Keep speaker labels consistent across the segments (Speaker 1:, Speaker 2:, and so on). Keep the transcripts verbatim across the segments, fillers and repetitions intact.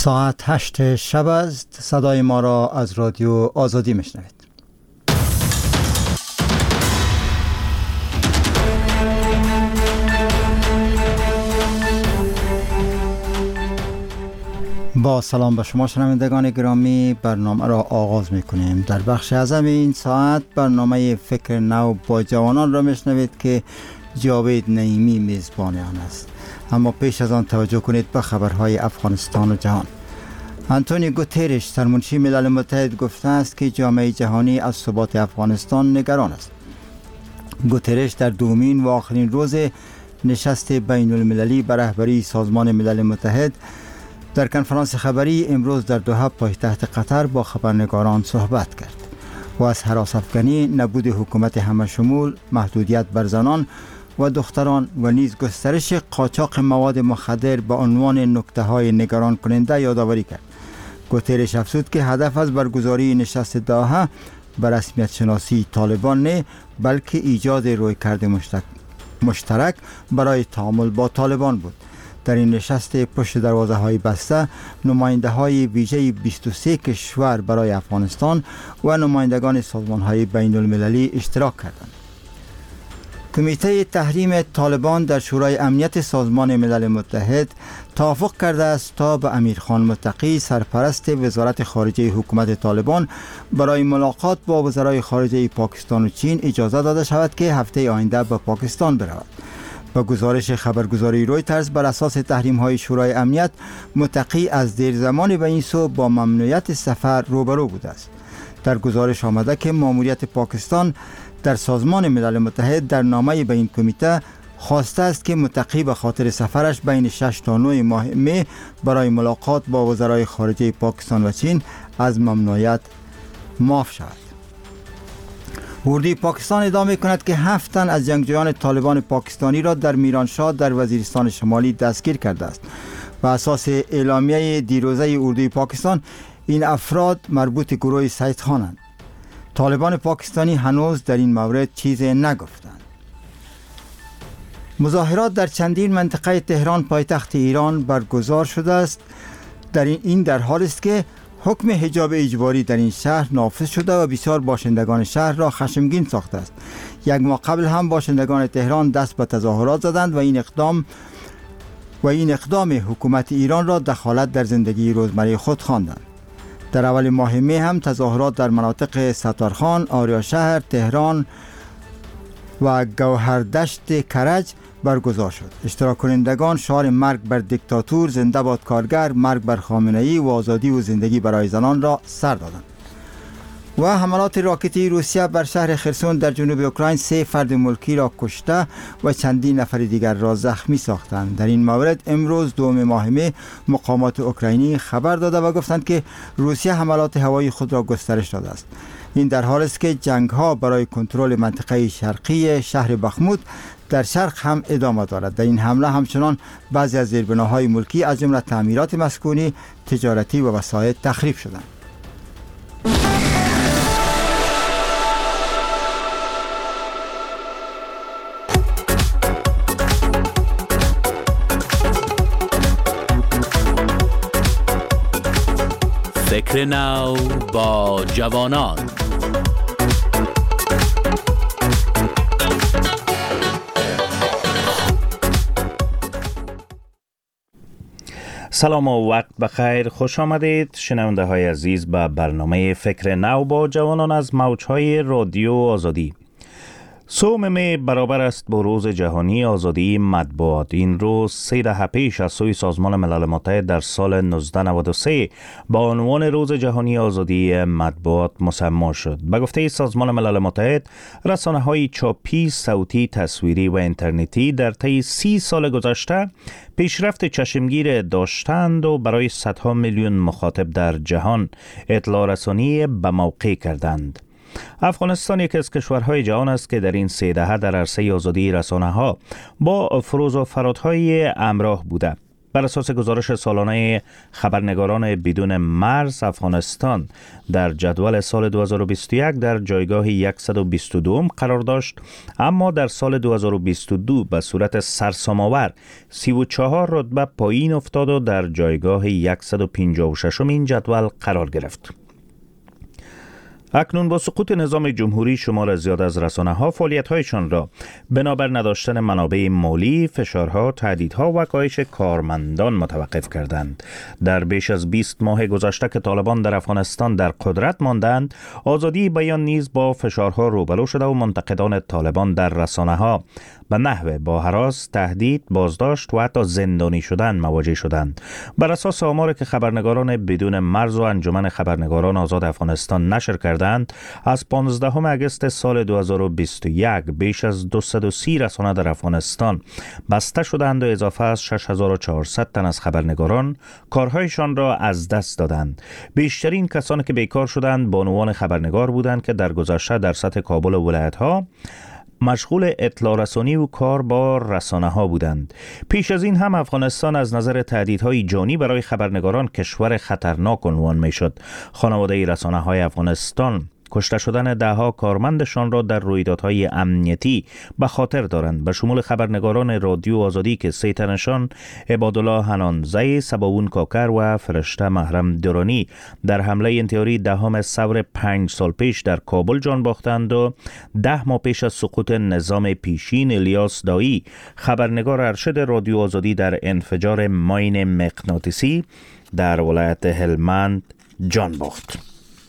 Speaker 1: ساعت هشت شب است. صدای ما را از رادیو آزادی میشنوید. با سلام به شما شنوندگان گرامی، برنامه را آغاز میکنیم. در بخش اعظم این ساعت برنامه فکر نو با جوانان را میشنوید که جاوید نعیمی میزبان آن است. اما پیش از آن توجه کنید به خبرهای افغانستان و جهان. آنتونیو گوترش سرمنشی ملل متحد گفته است که جامعه جهانی از ثبات افغانستان نگران است. گوترش در دومین و آخرین روز نشست بین المللی به رهبری سازمان ملل متحد در کنفرانس خبری امروز در دوحه پایتخت قطر با خبرنگاران صحبت کرد و از هراس افکنی، نبود حکومت همه شمول، محدودیت بر زنان و دختران و نیز گسترش قاچاق مواد مخدر به عنوان نکته‌های نگران کننده یادآوری کرد. گوترش افزود که هدف از برگزاری نشست دوحه به رسمیت شناسی طالبان نه، بلکه ایجاد رویکرد مشترک برای تعامل با طالبان بود. در این نشست پشت دروازه های بسته نماینده های ویژه بیست و سه کشور برای افغانستان و نمایندگان سازمان های بین المللی اشتراک کردند. کمیته تحریم طالبان در شورای امنیت سازمان ملل متحد توافق کرده است تا به امیرخان متقی سرپرست وزارت خارجه حکومت طالبان برای ملاقات با وزرای خارجه پاکستان و چین اجازه داده شود که هفته آینده به پاکستان برود. با گزارش خبرگزاری رویترز بر اساس تحریم های شورای امنیت، متقی از دیر زمان به این سو با ممنوعیت سفر روبرو بوده است. در گزارش آمده که ماموریت پاکستان در سازمان ملل متحد در نامه به این کمیته خواسته است که متقی به خاطر سفرش بین شش تا نه ماه می برای ملاقات با وزرای خارجه پاکستان و چین از ممنوعیت معاف شود. اردوی پاکستان ادعا می‌کند که هفت تن از جنگجویان طالبان پاکستانی را در میرانشاه در وزیرستان شمالی دستگیر کرده است. بر اساس اعلامیه دیروزه اردوی پاکستان، این افراد مربوط گروه سید خانند. طالبان پاکستانی هنوز در این مورد چیزی نگفتند. مظاهرات در چندین منطقه تهران پایتخت ایران برگزار شده است. در این این در حال است که حکم حجاب اجباری در این شهر نافذ شده و بسیار باشندگان شهر را خشمگین ساخته است. یک ماه قبل هم باشندگان تهران دست به تظاهرات زدند و این اقدام و این اقدام حکومت ایران را دخالت در زندگی روزمره خود خواندند. در اول ماه می هم تظاهرات در مناطق ستارخان، آریاشهر، تهران و گوهردشت کرج برگزار شد. اشتراک کنندگان شعار مرگ بر دیکتاتور، زنده باد کارگر، مرگ بر خامنه‌ای و آزادی و زندگی برای زنان را سر دادند. و حملات راکتی روسیه بر شهر خرسون در جنوب اوکراین سه فرد ملکی را کشته و چندین نفر دیگر را زخمی ساختند. در این مورد امروز دوم ماه می مقامات اوکراینی خبر داده و گفتند که روسیه حملات هوایی خود را گسترش داده است. این در حالی است که جنگ ها برای کنترل منطقه شرقی شهر بخمود در شرق هم ادامه دارد. در این حمله همچنان بعضی از زیربناهای ملکی از جمله تعمیرات مسکونی، تجارتی و وسایل تخریب شدند.
Speaker 2: فکر نو با جوانان. سلام و وقت بخیر، خوش آمدید شنونده های عزیز به برنامه فکر نو با جوانان از موجهای رادیو آزادی. سوم می برابر است با روز جهانی آزادی مطبوعات. این روز سه دهه پیش از سوی سازمان ملل متحد در سال نوزده نود و سه با عنوان روز جهانی آزادی مطبوعات مسمی شد. به گفته سازمان ملل متحد، رسانه‌های چاپی، صوتی، تصویری و اینترنتی در طی سی سال گذشته پیشرفت چشمگیر داشتند و برای صدها میلیون مخاطب در جهان اطلاع رسانی به موقع کردند. افغانستان یکی از کشورهای جهان است که در این سه دهه در عرصه آزادی رسانه‌ها با فروز و فرودهای همراه بوده. بر اساس گزارش سالانه خبرنگاران بدون مرز، افغانستان در جدول سال دو هزار و بیست و یک در جایگاه صد و بیست و دو قرار داشت، اما در سال دو هزار و بیست و دو به صورت سرسام‌آور سی و چهار رتبه پایین افتاد و در جایگاه صد و پنجاه و شش این جدول قرار گرفت. اکنون با سقوط نظام جمهوری شمار زیاد از رسانه‌ها فعالیت‌هایشان را بنابر نداشتن منابع مالی، فشارها، تهدیدها و کاهش کارمندان متوقف کردند. در بیش از بیست ماه گذشته که طالبان در افغانستان در قدرت ماندند، آزادی بیان نیز با فشارها روبرو شده و منتقدان طالبان در رسانه‌ها به نحو با هراس، تهدید، بازداشت و حتی زندانی شدن مواجه شدند. بر اساس آماری که خبرنگاران بدون مرز و انجمن خبرنگاران آزاد افغانستان نشر کردند، از پانزدهم اگست سال دو هزار و بیست و یک بیش از دویست و سی رسانه در افغانستان بسته شدند و اضافه از شش هزار و چهارصد تن از خبرنگاران کارهایشان را از دست دادند. بیشترین کسانی که بیکار شدند بانوان خبرنگار بودند که در گذشته در سطح کابل و ولایت‌ها مشغول اطلاع رسانی و کار با رسانه ها بودند. پیش از این هم افغانستان از نظر تهدیدهای جانی برای خبرنگاران کشور خطرناک عنوان می شد. خانواده رسانه های افغانستان کشته شدن دهها کارمندشان را در رویدادهای امنیتی به خاطر دارند، به شمول خبرنگاران رادیو آزادی که سه تنشان عبادالله حنانزی، سباوون کاکر و فرشته محرم درانی در حمله انتحاری دهم ثور پنج سال پیش در کابل جان باختند و ده ماه پیش از سقوط نظام پیشین الیاس دایی، خبرنگار ارشد رادیو آزادی در انفجار ماین مغناطیسی در ولایت هلمند جان باخت.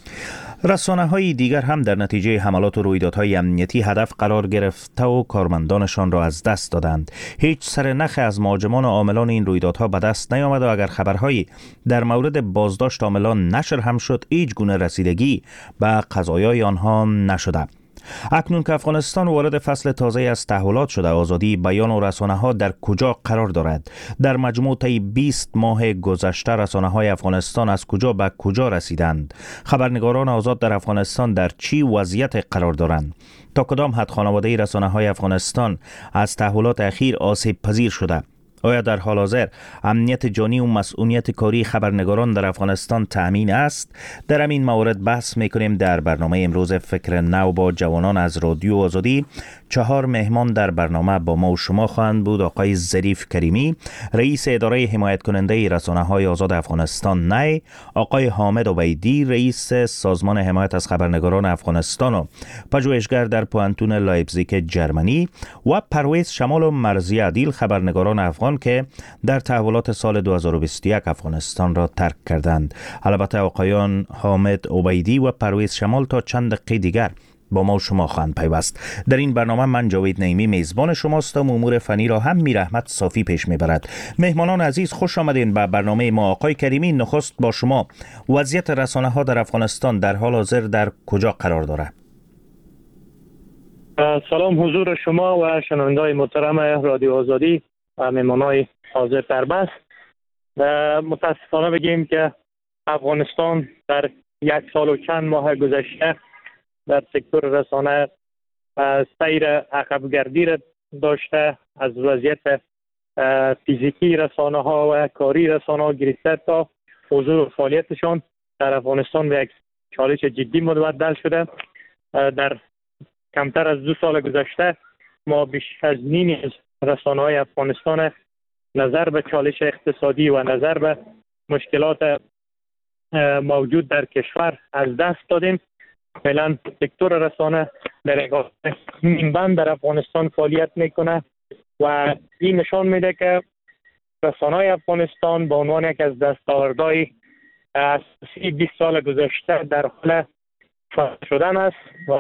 Speaker 2: رسانه های دیگر هم در نتیجه حملات و رویدادهای امنیتی هدف قرار گرفته و کارمندانشان را از دست دادند. هیچ سر نخ از مهاجمان و عاملان این رویدادها به دست نیامد و اگر خبرهایی در مورد بازداشت عاملان نشر هم شد، هیچ گونه رسیدگی به قضایای آنها نشده. اکنون که افغانستان وارد فصل تازه از تحولات شده، آزادی بیان و رسانه ها در کجا قرار دارد؟ در مجموع طی بیست ماه گذشته رسانه های افغانستان از کجا به کجا رسیدند؟ خبرنگاران آزاد در افغانستان در چی وضعیت قرار دارند؟ تا کدام حد خانواده رسانه های افغانستان از تحولات اخیر آسیب پذیر شده؟ آیا در حال حاضر امنیت جانی و مسئولیت کاری خبرنگاران در افغانستان تأمین است؟ در همین موارد بحث میکنیم در برنامه امروز فکر نو با جوانان از رادیو آزادی. چهار مهمان در برنامه با ما و شما خواهند بود: آقای ظریف کریمی، رئیس اداره حمایت کننده رسانه های آزاد افغانستان نی، آقای حامد عبیدی، رئیس سازمان حمایت از خبرنگاران افغانستان و پژوهشگر در پوهنتون لایپزیگ جرمنی، و پرویز شمال و مرزی عدیل، خبرنگاران افغان که در تحولات سال دو هزار و بیست و یک افغانستان را ترک کردند. البته آقایان حامد عبیدی و پرویز شمال تا چند دقیقه دیگر با ما و شما خواهند پیوست. در این برنامه من جاوید نعیمی میزبان شماست و امور فنی را هم میر احمد صافی پیش میبرد. مهمانان عزیز، خوش آمدین به برنامه ما. آقای کریمی، نخست با شما، وضعیت رسانه ها در افغانستان در حال حاضر در کجا قرار دارد؟
Speaker 3: سلام حضور شما و شنوندگان محترم رادیو آزادی و مهمانان حاضر در بحث. متاسفانه بگیم که افغانستان در یک سال و چند ماه گذشته در سکتور رسانه سیر عقبگردی را داشته، از وضعیت فیزیکی رسانه ها و کاری رسانه ها گرفته تا حضور و فعالیتشان در افغانستان به یک چالش جدی متبدل شده. در کمتر از دو سال گذشته ما بیش از نیم از رسانه های افغانستان نظر به چالش اقتصادی و نظر به مشکلات موجود در کشور از دست دادیم. فعلا سکتور رسانه در نیمبند در افغانستان فعالیت میکنه و این نشان میده که رسانه های افغانستان به عنوان یک از دستاوردهای اساسی بیست سال گذشته در حال فعال شدن است و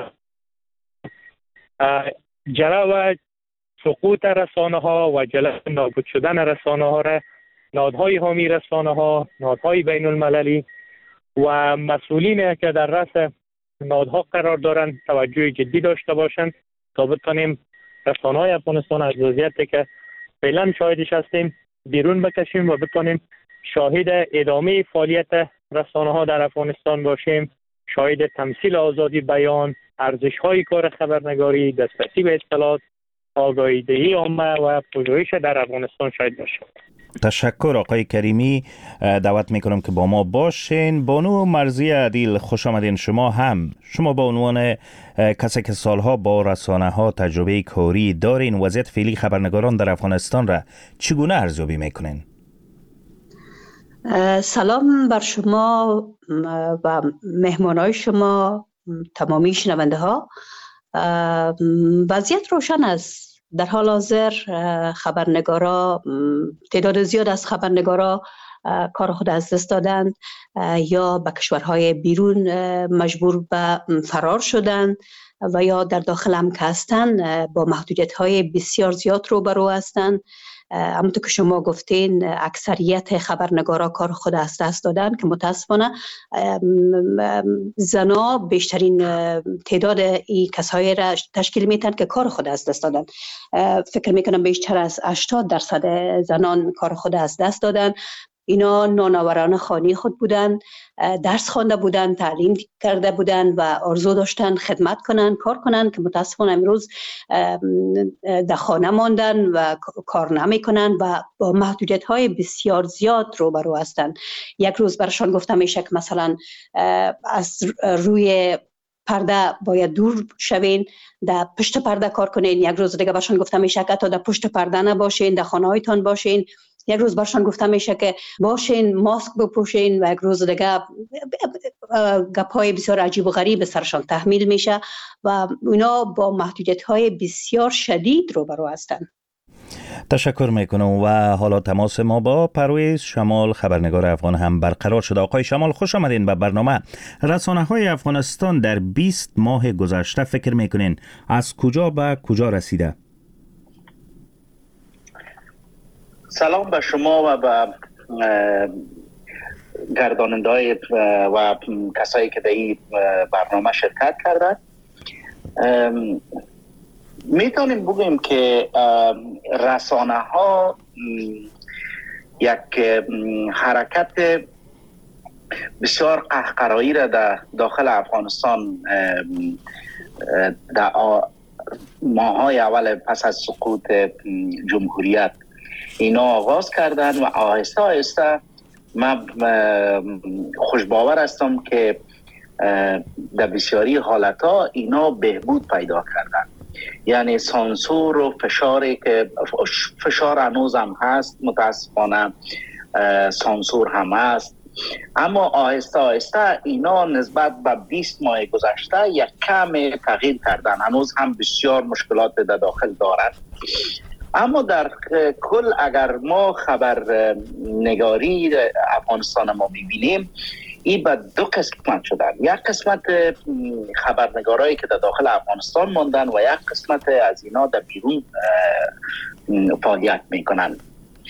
Speaker 3: جلو و سقوط رسانه ها و جلو نابود شدن رسانه ها را نهادهای حامی رسانه ها، نهادهای بین المللی و مسئولین که در رأس نهادها قرار دارند توجه جدی داشته باشند تا بتانیم رسانه های افغانستان از وضعیتی که فعلا شاهدش هستیم بیرون بکشیم و بتانیم شاهد ادامه فعالیت رسانه ها در افغانستان باشیم، شاهد تمثیل آزادی بیان، ارزش های کار خبرنگاری، دسترسی به اطلاعات، آگاهی دهی عامه و پژوهش در افغانستان شاهد باشیم.
Speaker 2: تشکر آقای کریمی. دعوت میکنم که با ما باشین. بانو مرزی عدیل، خوش آمدین. شما هم شما به عنوان کسی که سالها با رسانه ها تجربه کاری دارین، وضعیت فعلی خبرنگاران در افغانستان را چگونه ارزیابی میکنین؟
Speaker 4: سلام بر شما و مهمانای شما، تمامی شنونده ها. وضعیت روشن است. در حال حاضر خبرنگارا، تعداد زیاد از خبرنگارا کار خود از دست دادند یا به کشورهای بیرون مجبور به فرار شدند و یا در داخل هم که هستند با محدودیت‌های بسیار زیاد روبرو هستند. همونطور که شما گفتین اکثریت خبرنگارا کار خود از دست دادن که متاسفانه زنا بیشترین تعداد این کسایی را تشکیل میتن که کار خود از دست دادن. فکر میکنم بیشتر از هشتاد درصد زنان کار خود از دست دادن. اینا نانآوران خانه خود بودن، درس خوانده بودن، تعلیم کرده بودن و آرزو داشتن خدمت کنن، کار کنن که متاسفانه امروز در خانه ماندن و کار نمی کنن و با محدودیت های بسیار زیاد روبرو هستن. یک روز برشان گفته میشه که مثلا از روی پرده باید دور شوین، در پشت پرده کار کنین. یک روز دیگه برشان گفته میشه که تا در پشت پرده نباشین، در خانه هایتان باشین. یک روز برشان گفته میشه که باشین ماسک بپوشین و یک روز دیگه گپ‌های بسیار عجیب و غریب سرشان تحمیل میشه و اونا با محدودیت‌های بسیار شدید روبرو هستند.
Speaker 2: تشکر میکنم و حالا تماس ما با پرویز شمال، خبرنگار افغان هم برقرار شده. آقای شمال، خوش آمدین به برنامه. رسانه‌های افغانستان در بیست ماه گذشته فکر میکنین از کجا به کجا رسیده؟
Speaker 5: سلام به شما و به گرداننده‌های و کسایی که در این برنامه شرکت کردند. میتونیم بگیم که رسانه ها یک حرکت بسیار قهقرایی را در داخل افغانستان در ماهای اول پس از سقوط جمهوریت اینا آغاز کردن و آهسته آهسته من خوشباور هستم که در بسیاری حالتها اینا بهبود پیدا کردن. یعنی سانسور و فشاری که فشار هنوز هم هست، متاسفانه سانسور هم هست، اما آهسته آهسته اینا نسبت به بیست ماه گذشته یک کم تغییر کردن. هنوز هم بسیار مشکلات در داخل دارند، اما در کل اگر ما خبر نگاری افغانستان ما ببینیم، این به دو قسمت شدن. یک قسمت خبرنگارایی که در داخل افغانستان ماندن و یک قسمت از اینا در بیرون فعالیت میکنن.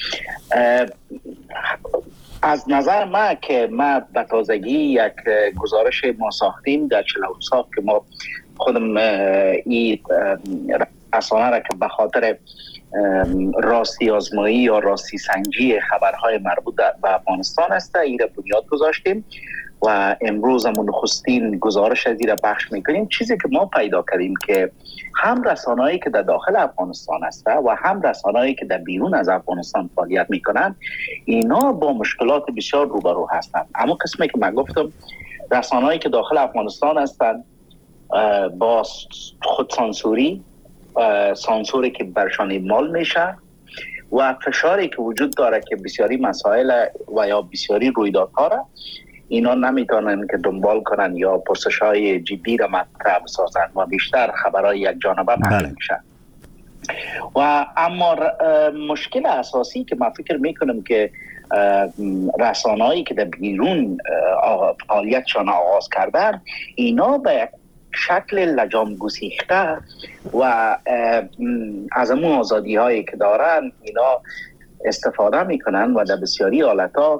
Speaker 5: از نظر ما که ما به تازگی یک گزارش ما ساختیم در چهل و سال که ما خودم این رسانه را که به خاطر راستی آزمایی یا راستی سنجی خبرهای مربوط به افغانستان است، این را بنیاد گذاشتیم و امروز هم نخستین گزارش از این را پخش میکنیم. چیزی که ما پیدا کردیم که هم رسانه‌ای که در داخل افغانستان است و هم رسانه‌ای که در بیرون از افغانستان فعالیت میکنند، اینا با مشکلات بسیار روبرو هستند. اما قسمی که من گفتم، رسانه‌ای که داخل افغانستان هستند با خودسانسوری، سانسوری که برشان اعمال میشه و فشاری که وجود داره که بسیاری مسائل و یا بسیاری رویدادها را اینا نمیتونن که دنبال کنن یا پرسش های جدی را مطرح بسازن و بیشتر خبرهای یک جانبه پخش میشن. و اما مشکل اساسی که من فکر میکنم که رسانه‌ای که در بیرون فعالیتشان آغاز کردن، اینا به شکل لجام گسیخته و از امون آزادی هایی که دارن اینا استفاده میکنن و در بسیاری حالتا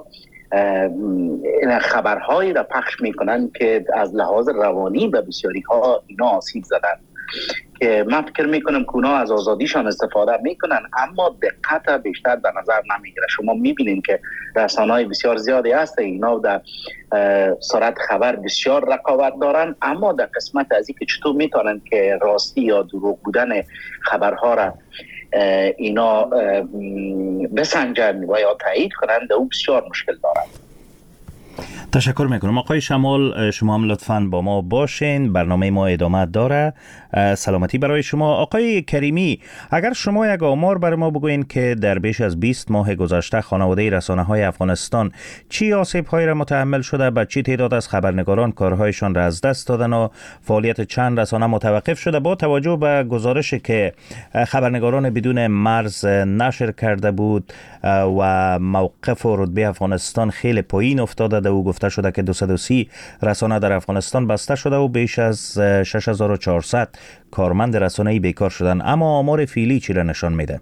Speaker 5: خبرهایی را پخش میکنن که از لحاظ روانی به بسیاری ها اینا آسیب زدن، که من فکر میکنم که اونا از آزادیشان استفاده میکنن اما دقت بیشتر در نظر نمیگیره. شما میبینین که رسانه‌های بسیار زیادی هست، اینا در سرعت خبر بسیار رقابت دارن، اما در قسمت از اینکه چطور میتونن که راستی یا دروغ بودن خبرها را اینا بسنجن و یا تایید کنند او بسیار مشکل دارد.
Speaker 2: تشکر میکنم آقای شمال، شما هم لطفاً با ما باشین، برنامه ما ادامه داره. سلامتی برای شما. آقای کریمی، اگر شما یک آمار برای ما بگوین که در بیش از بیست ماه گذشته خانواده رسانه‌های افغانستان چی آسیب‌هایی را متحمل شده، به چی تعداد از خبرنگاران کارهایشان را از دست دادن و فعالیت چند رسانه متوقف شده، با توجه به گزارشی که خبرنگاران بدون مرز نشر کرده بود و موقف و رتبه افغانستان خیلی پایین افتاده و گفته شده که دویست و سی رسانه در افغانستان بسته شده و بیش از شش هزار و چهارصد کارمند رسانه‌ای بیکار شدن. اما آمار فعلی چی را نشان میده؟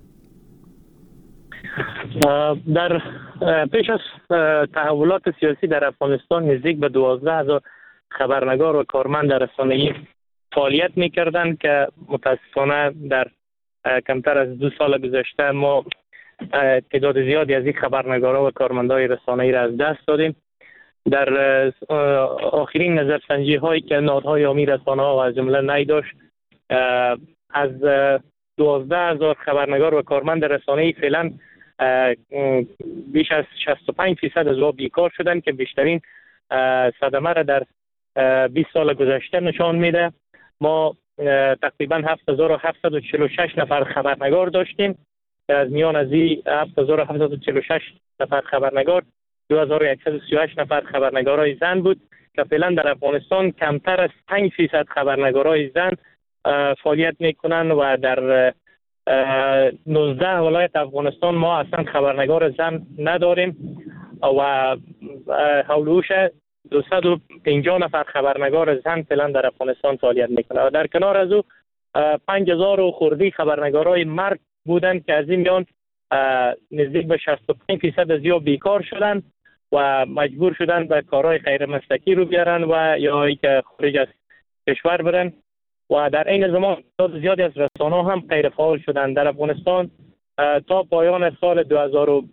Speaker 3: در پیش از تحولات سیاسی در افغانستان نزدیک به دوازده هزار خبرنگار و کارمند رسانه‌ای فعالیت می‌کردند که متاسفانه در کمتر از دو سال گذشته ما تعداد زیادی از این خبرنگارا و کارمندای رسانه‌ای را از دست دادیم. در آخرین نظرسنجی هایی که نهادهای عامی رسانه‌ها و از جمله نی داشت، از دوازده هزار خبرنگار و کارمند رسانه‌ای فعلا بیش از شصت و پنج درصد از آنها بیکار شدند که بیشترین صدمه را در بیست سال گذشته نشان میده. ما تقریبا هفت هزار و هفتصد و چهل و شش نفر خبرنگار داشتیم. از میان از این هفت هزار و هفتصد و چهل و شش نفر خبرنگار دو هزار و صد و سی و هشت نفر خبرنگارای زن بود که فعلا در افغانستان کمتر از پنج درصد خبرنگارای زن فعالیت میکنن و در نوزده ولایت افغانستان ما اصلا خبرنگار زن نداریم و حولوش دویست و پنجاه نفر خبرنگار زن فعلا در افغانستان فعالیت میکنه و در کنار از او پنج هزار و خردی خبرنگارای مرد بودند که از این میان نزدیک به شصت و پنج درصد از یا بیکار شدن و مجبور شدن به کارهای غیر مسلکی رو بیارن و یا ای که خارج از کشور برن و در این زمان تعداد زیادی از رسانه‌ها هم غیر فعال شدن در افغانستان. تا پایان سال دو هزار و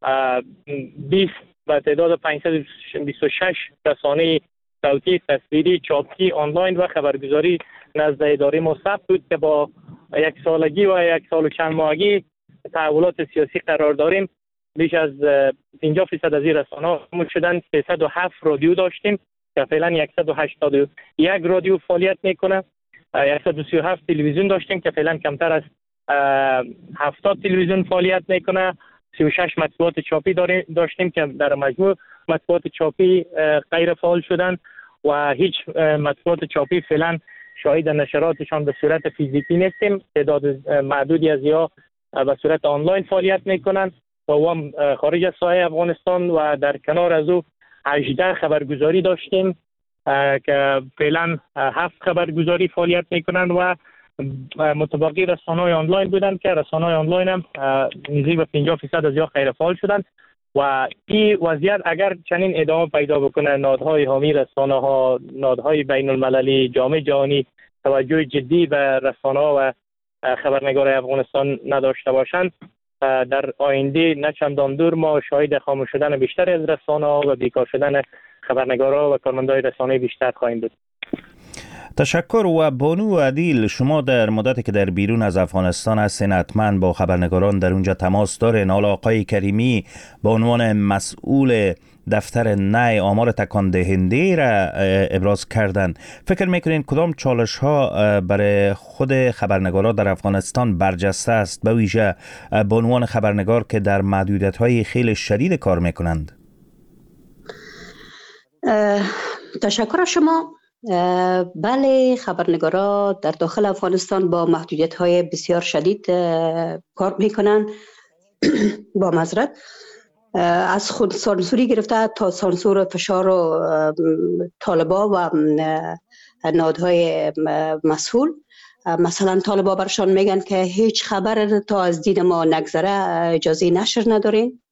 Speaker 3: بیست و تعداد پانصد و بیست و شش رسانه صوتی، تصویری، چاپی، آنلاین و خبرگزاری نزد اداره ما ثبت بود که با یک سالگی و یک سال و چند ماهگی تحولات سیاسی قرار داریم. بیش از پنجاه درصد از این رسانه‌ها خاموش شدن. سیصد و هفت رادیو داشتیم که فعلا صد و هشتاد و یک رادیو فعالیت میکنه. صد و سی و هفت تلویزیون داشتیم که فعلا کمتر از هفتاد تلویزیون فعالیت میکنه. سی و شش مطبوعات چاپی داشتیم که در مجموع مطبوعات چاپی غیر فعال شدن و هیچ مطبوعات چاپی فعلا شاهد نشراتشان به صورت فیزیکی نیستیم. تعداد معدودی از یا به صورت آنلاین فعالیت میکنن و هم خارج از ساحه افغانستان و در کنار از او هجده خبرگزاری داشتیم که فعلا هفت خبرگزاری فعالیت میکنن و متبقی رسانه‌های آنلاین بودن که رسانه‌های آنلاین هم نزدیک به پنجاه درصد از یا غیر فعال شدن و این وضعیت اگر چنین ادامه پیدا بکنه، نهادهای حامی رسانه‌ها، نهادهای بین المللی، جامعه جهانی توجه جدی به رسانه‌ها و خبرنگارای افغانستان نداشته باشند، در آینده نه چندان دور ما شاهد خاموش شدن بیشتر از رسانه‌ها و بیکار شدن خبرنگارا و کارمندای رسانه‌ای بیشتر خواهیم بود.
Speaker 2: تشکر. و بانو عدیل، شما در مدتی که در بیرون از افغانستان هستین حتما با خبرنگاران در اونجا تماس دارین. حالا آقای کریمی به عنوان مسئول دفتر نی آمار تکان دهنده را ابراز کردن. فکر میکنین کدام چالش ها برای خود خبرنگارا در افغانستان برجسته است، به ویژه به عنوان خبرنگار که در محدودیت های خیلی شدید کار میکنند؟
Speaker 4: تشکر شما. بله، خبرنگارا در داخل افغانستان با محدودیت های بسیار شدید کار میکنن. با معذرت، از خود سانسوری گرفته تا سانسور و فشار و طالبا و نهادهای مسئول. مثلا طالبا برشان میگن که هیچ خبر تا از دید ما نگذره اجازه نشر ندارین.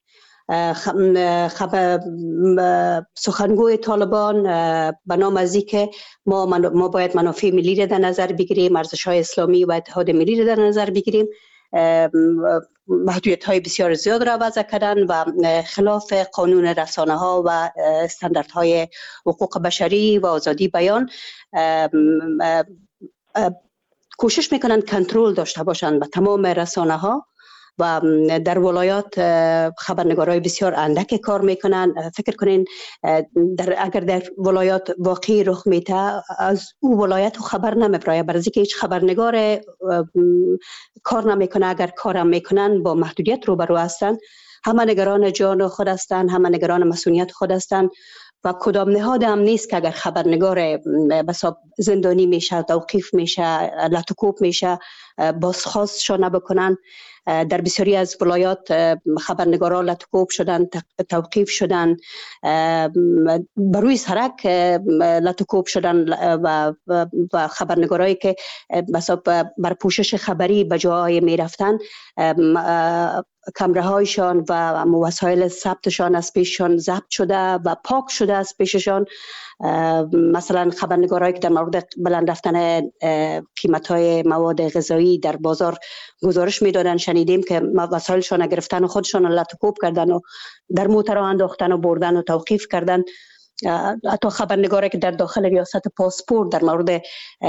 Speaker 4: خبر سخنگوی طالبان به نام از این که ما ما باید منافع ملی را در نظر بگیریم، ارزش‌های اسلامی و اتحاد ملی را در نظر بگیریم، محدودیت‌های بسیار زیاد را وضع کردن و خلاف قانون رسانه‌ها و استانداردهای حقوق بشری و آزادی بیان کوشش میکنن کنترل داشته باشند به تمام رسانه ها و در ولایات خبرنگارای بسیار اندک کار میکنن. فکر کنین در اگر در ولایات واقعی رخ میته از او ولایت خبر نمیبره، برای که هیچ خبرنگار کار نمیکنه. اگر کارم میکنن با محدودیت روبرو هستن، همه نگران جان خود هستن، همه نگران مسئولیت خود هستن و کدام نهاد هم نیست که اگر خبرنگار بساب زندانی میشه، توقیف میشه، لطوکوب میشه، بازخواستشان نبکنن. در بسیاری از ولایات خبرنگاران لطوکوب شدن، توقیف شدن، بروی سرک لطوکوب شدن و و خبرنگارایی که بساب بر پوشش خبری به جاهای میرفتن کامره هایشان و وسایل ثبتشان از پیششان ضبط شده و پاک شده از پیششان. مثلا خبرنگارایی که در مورد بلند رفتن قیمت های مواد غذایی در بازار گزارش میدادن، شنیدیم که وسایلشان گرفتن و خودشان لطوکوب کردن و در موتر انداختن و بردن و توقیف کردن. حتی خبرنگاری که در داخل ریاست پاسپورت در مورد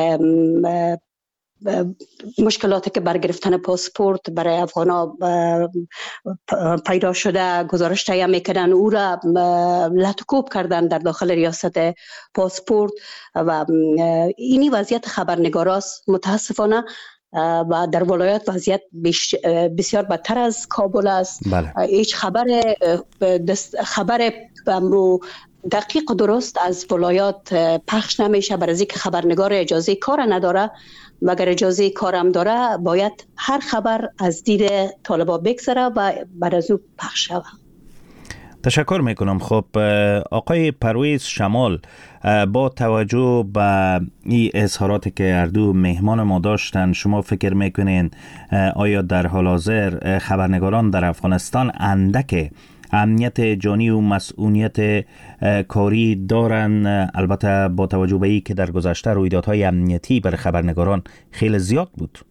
Speaker 4: مشکلاتی که برگرفتن پاسپورت برای افغانا پیدا شده گزارش تهیه میکردن، او را لطوکوب کردن در داخل ریاست پاسپورت و اینی وضعیت خبرنگاراست. متاسفانه و در ولایات وضعیت بسیار بدتر از کابل است.
Speaker 2: بله.
Speaker 4: هیچ خبر خبر دقیق و درست از ولایات پخش نمیشه، برای اینکه خبرنگار اجازه کار نداره و اگر اجازه کارم داره باید هر خبر از دید طالبا بگذره و بعد از او پخش شود.
Speaker 2: تشکر میکنم. خب آقای پرویز شمال، با توجه به این اظهاراتی که اردو مهمان ما داشتن، شما فکر میکنین آیا در حال حاضر خبرنگاران در افغانستان اندک امنیت جانی و مسئولیت کاری دارن، البته با توجه به این که در گذشته رویدادهای امنیتی بر خبرنگاران خیلی زیاد بود؟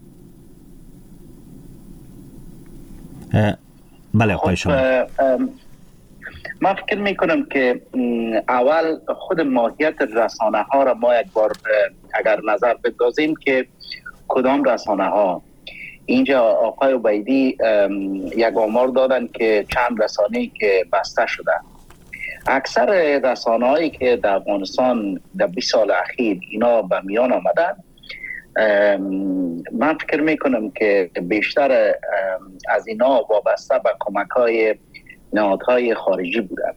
Speaker 2: بله آقای شما.
Speaker 5: من فکر میکنم که اول خود ماهیت رسانه ها را ما یک بار اگر نظر بندازیم که کدام رسانه ها. اینجا آقای عبیدی یک آمار دادن که چند رسانه‌ای که بسته شده. اکثر رسانه‌هایی که در افغانستان در بیست سال اخیر اینا به میان آمدن، من فکر میکنم که بیشتر از اینا وابسته به کمک‌های نهادهای خارجی بودن.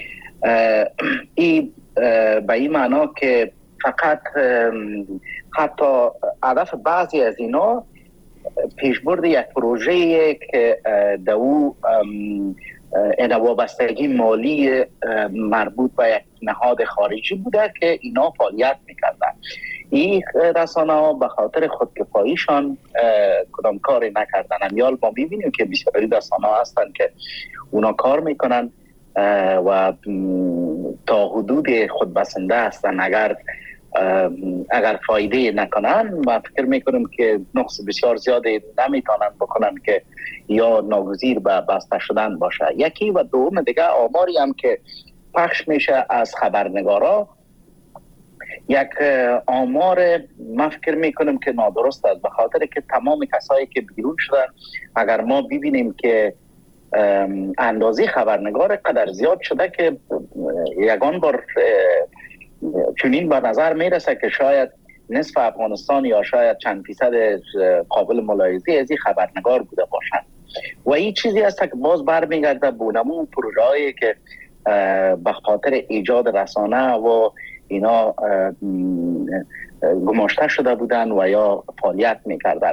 Speaker 5: این به این معنا که فقط حتی هدف بعضی از اینا پیشبرد یک پروژه که در او وابستگی مالی مربوط به یک نهاد خارجی بوده که اینا فعالیت میکردن. این رسانه ها به خاطر خودکفاییشان کدام کاری نکردن. امیال ما میبینیم که بسیاری رسانه ها هستن که اونا کار میکنن و تا حدود خودبسنده هستن. اگر اگر فایده نکنن، من فکر میکنم که نقص بسیار زیادی نمیتونن بکنن که یا ناگزیر به بسته شدن باشه. یکی و دوم دیگه آماری هم که پخش میشه از خبرنگارا، یک آمار من فکر میکنم که نادرست است، به خاطر که تمام کسایی که بیرون شدن، اگر ما ببینیم که اندازه خبرنگار قدر زیاد شده که یگان بار چنین به نظر میرسه که شاید نصف افغانستان یا شاید چند فیصد قابل ملاحظه از این خبرنگار بوده باشند. و این چیزی است که باز برمیگرده به نمون پروژه هایی که به خاطر ایجاد رسانه و اینا گماشته شده بودن و یا فعالیت میکردن.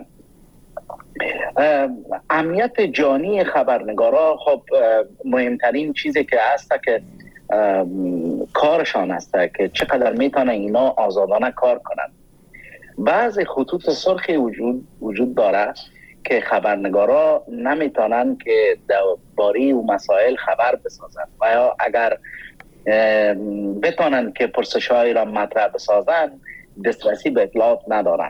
Speaker 5: امنیت جانی خبرنگارا خب مهمترین چیزی که هست که کارشان است که چقدر میتونن اینا آزادانه کار کنن. بعضی خطوط سرخی وجود وجود داره که خبرنگارا نمیتونن که درباره و مسائل خبر بسازن و یا اگر بتونن که پرسش‌هایی را مطرح بسازن دسترسی به اطلاعات ندارن.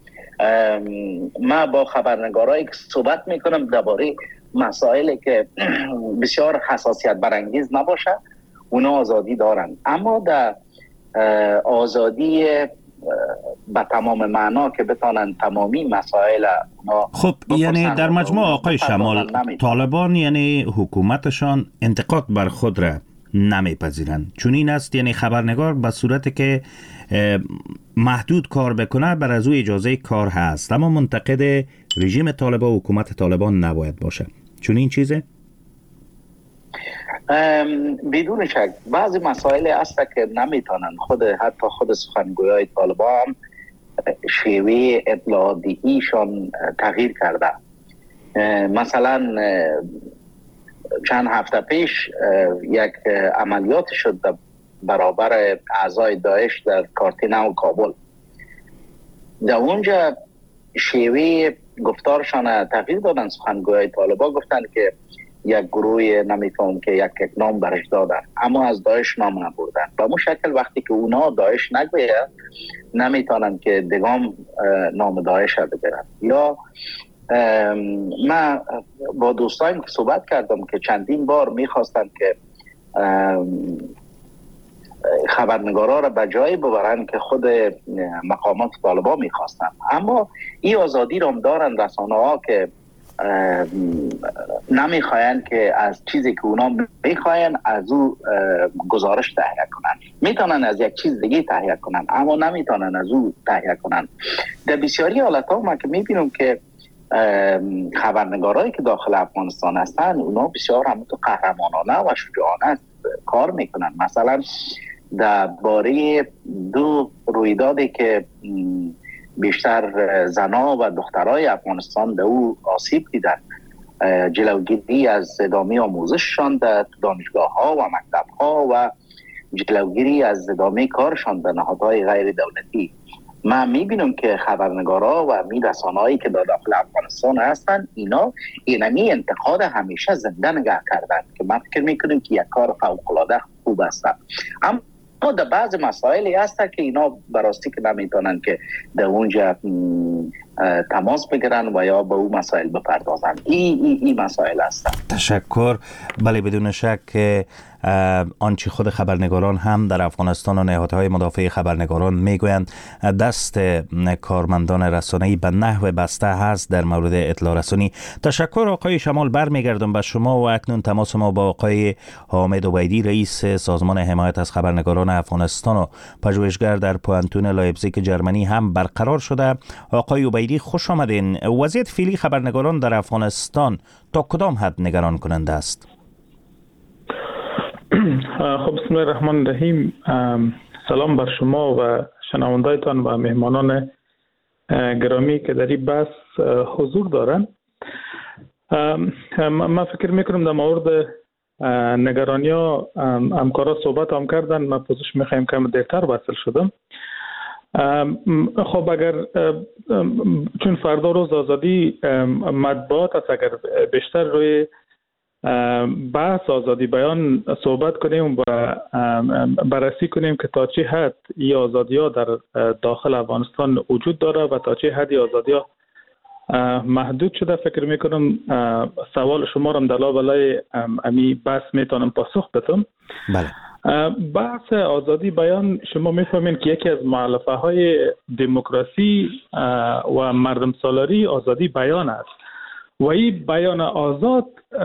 Speaker 5: ما با خبرنگارایی که صحبت میکنم درباره مسائلی که بسیار حساسیت برانگیز نباشه، اونا آزادی دارن، اما در آزادی به تمام معنا که بتانن تمامی مسائل اونا.
Speaker 2: خب یعنی در مجموع آقای شمال طالبان یعنی حکومتشان انتقاد بر خود را نمیپذیرند، چون این است یعنی خبرنگار به صورتی که محدود کار بکنه بر از او اجازه کار هست، اما منتقد رژیم طالبان و حکومت طالبان نباید باشه، چون این چیزه؟
Speaker 5: بدون شک بعضی مسائل هست که نمیتونن خود حتی خود سخنگویای طالبان شیوه اطلاع دهیشان تغییر کرده. مثلا چند هفته پیش یک عملیات شد برابر اعضای داعش در کارتینه و کابل. در اونجا شیوه گفتارشان تغییر دادن. سخنگویای طالبان گفتن که یک گروه نمیتونم که یک یک نام برش دادن، اما از داعش نام نبردن. به مو شکل وقتی که اونا داعش نگوید نمیتونن که دگام نام داعش رو بگیرن. یا من با دوستان که صحبت کردم که چندین بار میخواستن که خبرنگارا را به جایی ببرن که خود مقامات طالبان میخواستن، اما این آزادی را هم دارن رسانه ها که نمیخواین که از چیزی که اونا میخواین از او گزارش تهیه کنن. میتونن از یک چیز دیگه تهیه کنن اما نمیتونن از او تهیه کنن. در بسیاری حالت ها ما که میبینم که خبرنگارایی که داخل افغانستان هستن اونا بسیار هم تو قهرمانانه و شجاعانه کار میکنن. مثلا در باره دو رویدادی که بیشتر زنا و دخترای افغانستان به او آسیب دیدن، جلوگیری از ادامه آموزششان در دانشگاه ها و مکتب ها و جلوگیری از ادامه کارشان در نهادهای غیر دولتی، من میبینم که خبرنگارا و می رسانه‌ای که در داخل افغانستان هستن اینا اینمی انتقاد همیشه زنده نگه کردن که من فکر میکنم که یک کار فوق‌العاده خوب است. اما در بعض مسائلی هست که اینا براستی که نمیتونن که در اونجا تماس بگیرن و یا به اون مسائل بپردازن. این ای, ای مسائل هست.
Speaker 2: تشکر. بله بدون شک آنچه خود خبرنگاران هم در افغانستان و نهادهای مدافع خبرنگاران میگویند دست کارمندان رسانه‌ای به نحو بسته هست در مورد اطلاع رسانی. تشکر آقای شمال. برمیگردم به شما و اکنون تماس ما با آقای حامد عبیدی رئیس سازمان حمایت از خبرنگاران افغانستان و پژوهشگر در پوهنتون لایپزیگ جرمنی هم برقرار شده. آقای عبیدی خوش آمدین. وضعیت فعلی خبرنگاران در افغانستان تا کدام حد نگران کننده است؟
Speaker 6: خب بسم الله الرحمن الرحیم. سلام بر شما و شنوندایتان و مهمانان گرامی که در این بحث حضور دارن. من فکر میکنم در مورد نگرانی ها همکارا صحبت هم کردن، من پوزش میخوایم که دیرتر وصل شدم. خب اگر چون فردا روز آزادی مطبوعات است، اگر بیشتر روی بحث آزادی بیان صحبت کنیم و بررسی کنیم که تا چه حد این آزادی ها در داخل افغانستان وجود داره و تا چه حد این آزادی ها محدود شده، فکر میکنم سوال شما را در لابلای امی بحث میتونم پاسخ بدم.
Speaker 2: بله.
Speaker 6: بحث آزادی بیان شما میفهمین که یکی از معلفه های دموکراسی و مردم سالاری آزادی بیان است و این بیان آزاد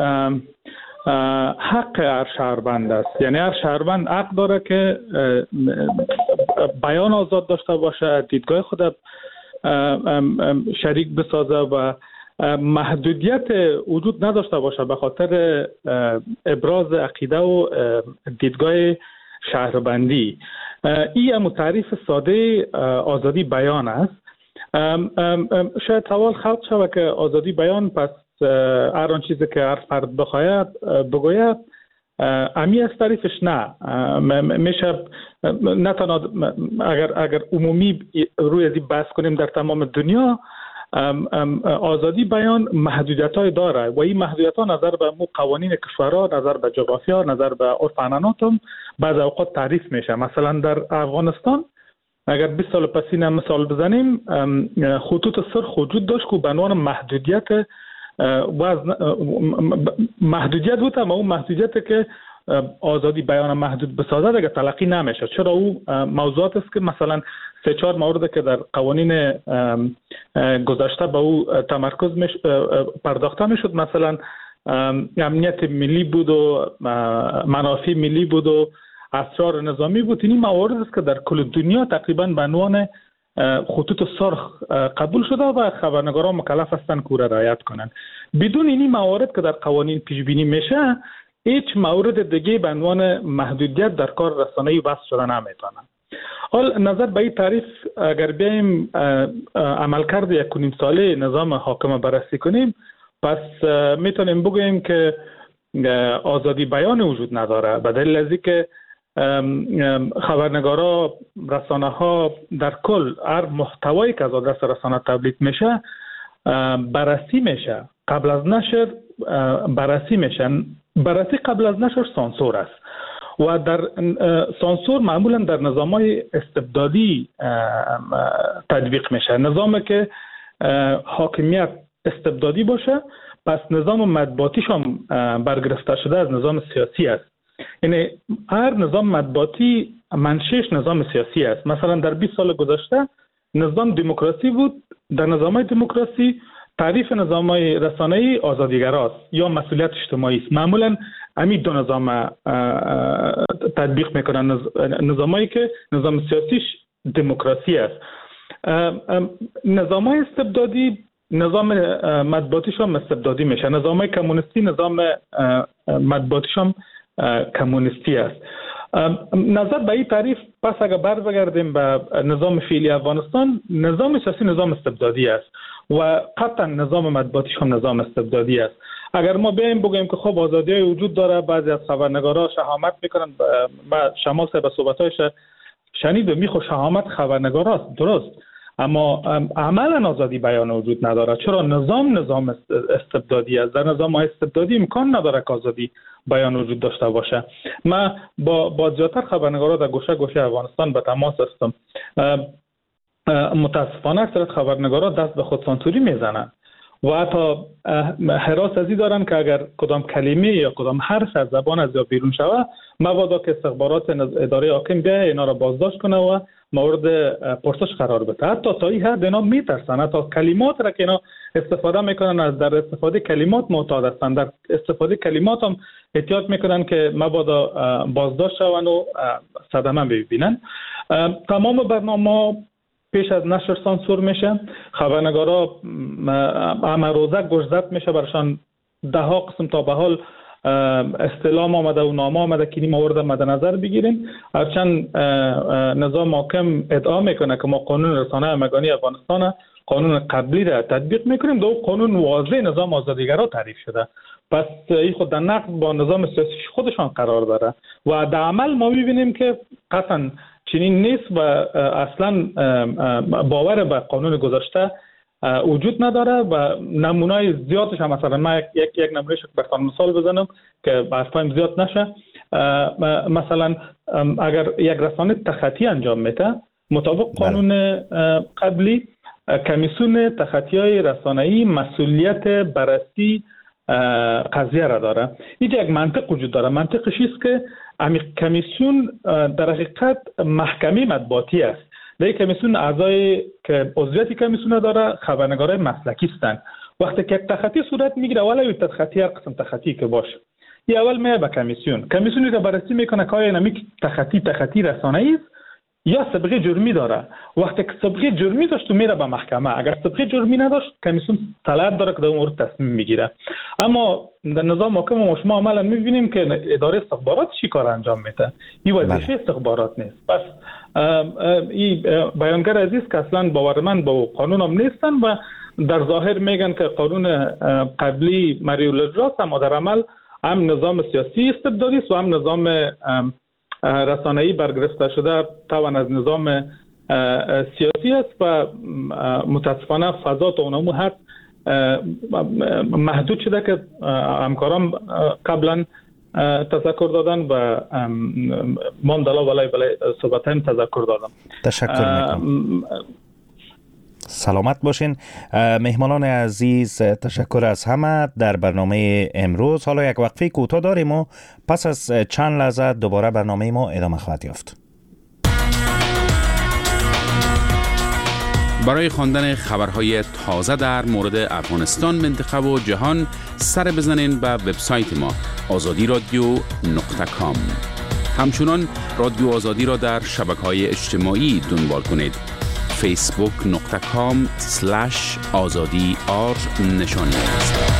Speaker 6: حق هر شهروند است. یعنی هر شهروند حق داره که بیان آزاد داشته باشه، دیدگاه خود شریک بسازه و محدودیت وجود نداشته باشه به خاطر ابراز عقیده و دیدگاه شهروندی. این هم تعریف ساده آزادی بیان است. شاید سوال خلق شود که آزادی بیان پس هر آن چیزی که هر فرد بخواید بگوید امی از تعریفش نه میشه. نه تنها اگر اگر عمومی روی ازی بحث کنیم در تمام دنیا آزادی بیان محدودیت های داره و این محدودیت ها نظر به مو قوانین کشورها، نظر به جغرافیا، نظر به عرف عنعنات هم بعض اوقات تعریف میشه. مثلا در افغانستان اگر بیست سال پسین مثال بزنیم خطوط سرخ وجود داشت که به عنوان محدودیت وزن محدودیت بود، اما اون محدودیت که آزادی بیان محدود بسازه دیگه تلقی نمیشه. چرا؟ او موضوعات است که مثلا سه چهار مورد که در قوانین گذشته به او تمرکز میش پرداخته میشد، مثلا امنیت ملی بود و منافع ملی بود و اسرار نظامی بود. این موارد است که در کل دنیا تقریبا به عنوان خطوط سرخ قبول شده و خبرنگاران مکلف هستند که را رعایت کنند. بدون این موارد که در قوانین پیش بینی میشه، هیچ مورد دیگه به عنوان محدودیت در کار رسانه‌ای وضع شده نمیتونه. حال نظر به این تعریف اگر بیایم عملکرد یک و نیم ساله نظام حاکم بررسی کنیم، پس میتونیم بگوییم که آزادی بیان وجود نداره، به دلیل از اینکه خبرنگارا، رسانه ها در کل هر محتوایی که از آدرس رسانه تولید میشه بررسی میشه، قبل از نشر بررسی میشه. بررسی قبل از نشر سانسور است و در سانسور معمولا در نظام‌های استبدادی تطبیق میشه. نظامی که حاکمیت استبدادی باشه، پس نظام مطبوعاتیش هم برگرفته شده از نظام سیاسی است. یعنی هر نظام مطبوعاتی منشأش نظام سیاسی است. مثلا در بیست سال گذشته نظام دموکراسی بود. در نظام‌های دموکراسی تعریف نظام‌های رسانه‌ای آزادیگراست یا مسئولیت اجتماعی است. معمولا همین دو نظام تطبیق میکنن، نظامایی که نظام سیاسیش دموکراسی است. نظام‌های استبدادی نظام مطبوعاتیش هم استبدادی میشه. نظام‌های کمونیستی نظام مطبوعاتیش هم کمونیستی است. نظر به این تعریف پس اگر بر بگردیم به نظام فعلی افغانستان، نظام سیاسی نظام استبدادی است و قطعا نظام مطبوعاتیش هم نظام استبدادی است. اگر ما بیایم بگیم که خب آزادی‌های وجود داره، بعضی از خبرنگارا شهامت میکنن، ما شمال به صحبت‌هایش شنید و میخو شهامت خبرنگاراست، درست، اما عملا آزادی بیان وجود نداره. چرا؟ نظام نظام استبدادی است. در نظام استبدادی امکان نداره که آزادی بیان وجود داشته باشه. من با با زیادتر خبرنگارا در گوشه گوشه افغانستان به تماس هستم. متاسفانه اکثر خبرنگارا دست به خود سانسوری میزنن و حتی حراس ازی دارن که اگر کدام کلمه یا کدام حرف از زبان از یا بیرون شوه، مبادا که استخبارات اداره حاکم بیاه اینا را بازداشت کنه و مورد پرسش قرار بده. حتی تا این حد اینا میترسن، حتی کلمات را که اینا استفاده میکنن از در استفاده کلمات معتاد هستن، در استفاده کلمات هم احتیاط میکنن که مبادا بازداشت شون و صدمه ببینن. تمام برنامه پیش از نشر سانسور میشه. خبرنگارا همه روزه گوشزد میشه، برشان ده ها قسم تا به حال استلام آمده و نامه آمده که این موارد مد نظر بگیریم. هرچند نظام حاکم ادعا میکنه که ما قانون رسانه همگانی افغانستان قانون قبلی را تطبیق میکنیم، دو قانون واضح نظام آزادیگرا تعریف شده، پس این خود در نقض با نظام سیاسی خودشان قرار داره و در عمل ما میبینیم که قطعا چنین نیست و اصلا باور به قانون گذشته وجود نداره و نمونه‌های زیادش هم، مثلا من یک یک نمونهش براتون مثال بزنم که بحثایم زیاد نشه. مثلا اگر یک رسانه تخطی انجام میده مطابق قانون قبلی، کمیسیون تخطی‌های رسانه‌ای مسئولیت بررسی قضیه را داره. اینجا یک منطق وجود داره. منطقش است که امی کمیسیون در حقیقت محکمه مطبوعاتی است. در کمیسیون اعضای که عضویت کمیسیون داره خبرنگارای مسلکی هستند. وقتی که یک تخطی صورت میگیره، اولا یک تخطی هر قسم تخطی که باشه، این اول میاد به کمیسیون. کمیسیونی که بررسی میکنه که آیا نمی تخطی تخطی رسانه‌ای است یا سابقه جرمی داره. وقتی که سابقه جرمی داشت میره به محکمه. اگر سابقه جرمی نداشت، کمیسیون صلاحیت داره که در اون مورد تصمیم میگیره. اما در نظام حاکم ما شما عملا میبینیم که اداره استخبارات چی کار انجام میده. این وظیفه استخبارات نیست. پس این بیانگر عزیز که اصلا باورمند با قانون هم نیستن و در ظاهر میگن که قانون قبلی مریول اجراست، اما در عمل هم نظام سیاسی استبدادی است و هم نظام رسانه‌ای برگرفته شده توان از نظام سیاسی است و متاسفانه فضا تا اونمو هست محدود شده که همکاران قبلا تذکر دادن و ماندلا ولای ولای صحبت هم تذکر دادم.
Speaker 2: تشکر میکنم. سلامت باشین. مهمانان عزیز، تشکر از همه در برنامه امروز. حالا یک وقفه کوتاه داریم و پس از چند لحظه دوباره برنامه ما ادامه خواهد یافت.
Speaker 7: برای خواندن خبرهای تازه در مورد افغانستان، منطقه و جهان سر بزنین به وبسایت ما آزادی رادیو نقطه کام. همچنان رادیو آزادی را در شبکه‌های اجتماعی دنبال کنید. فیسبوک نقطه کام سلش آزادی آر نشانی است.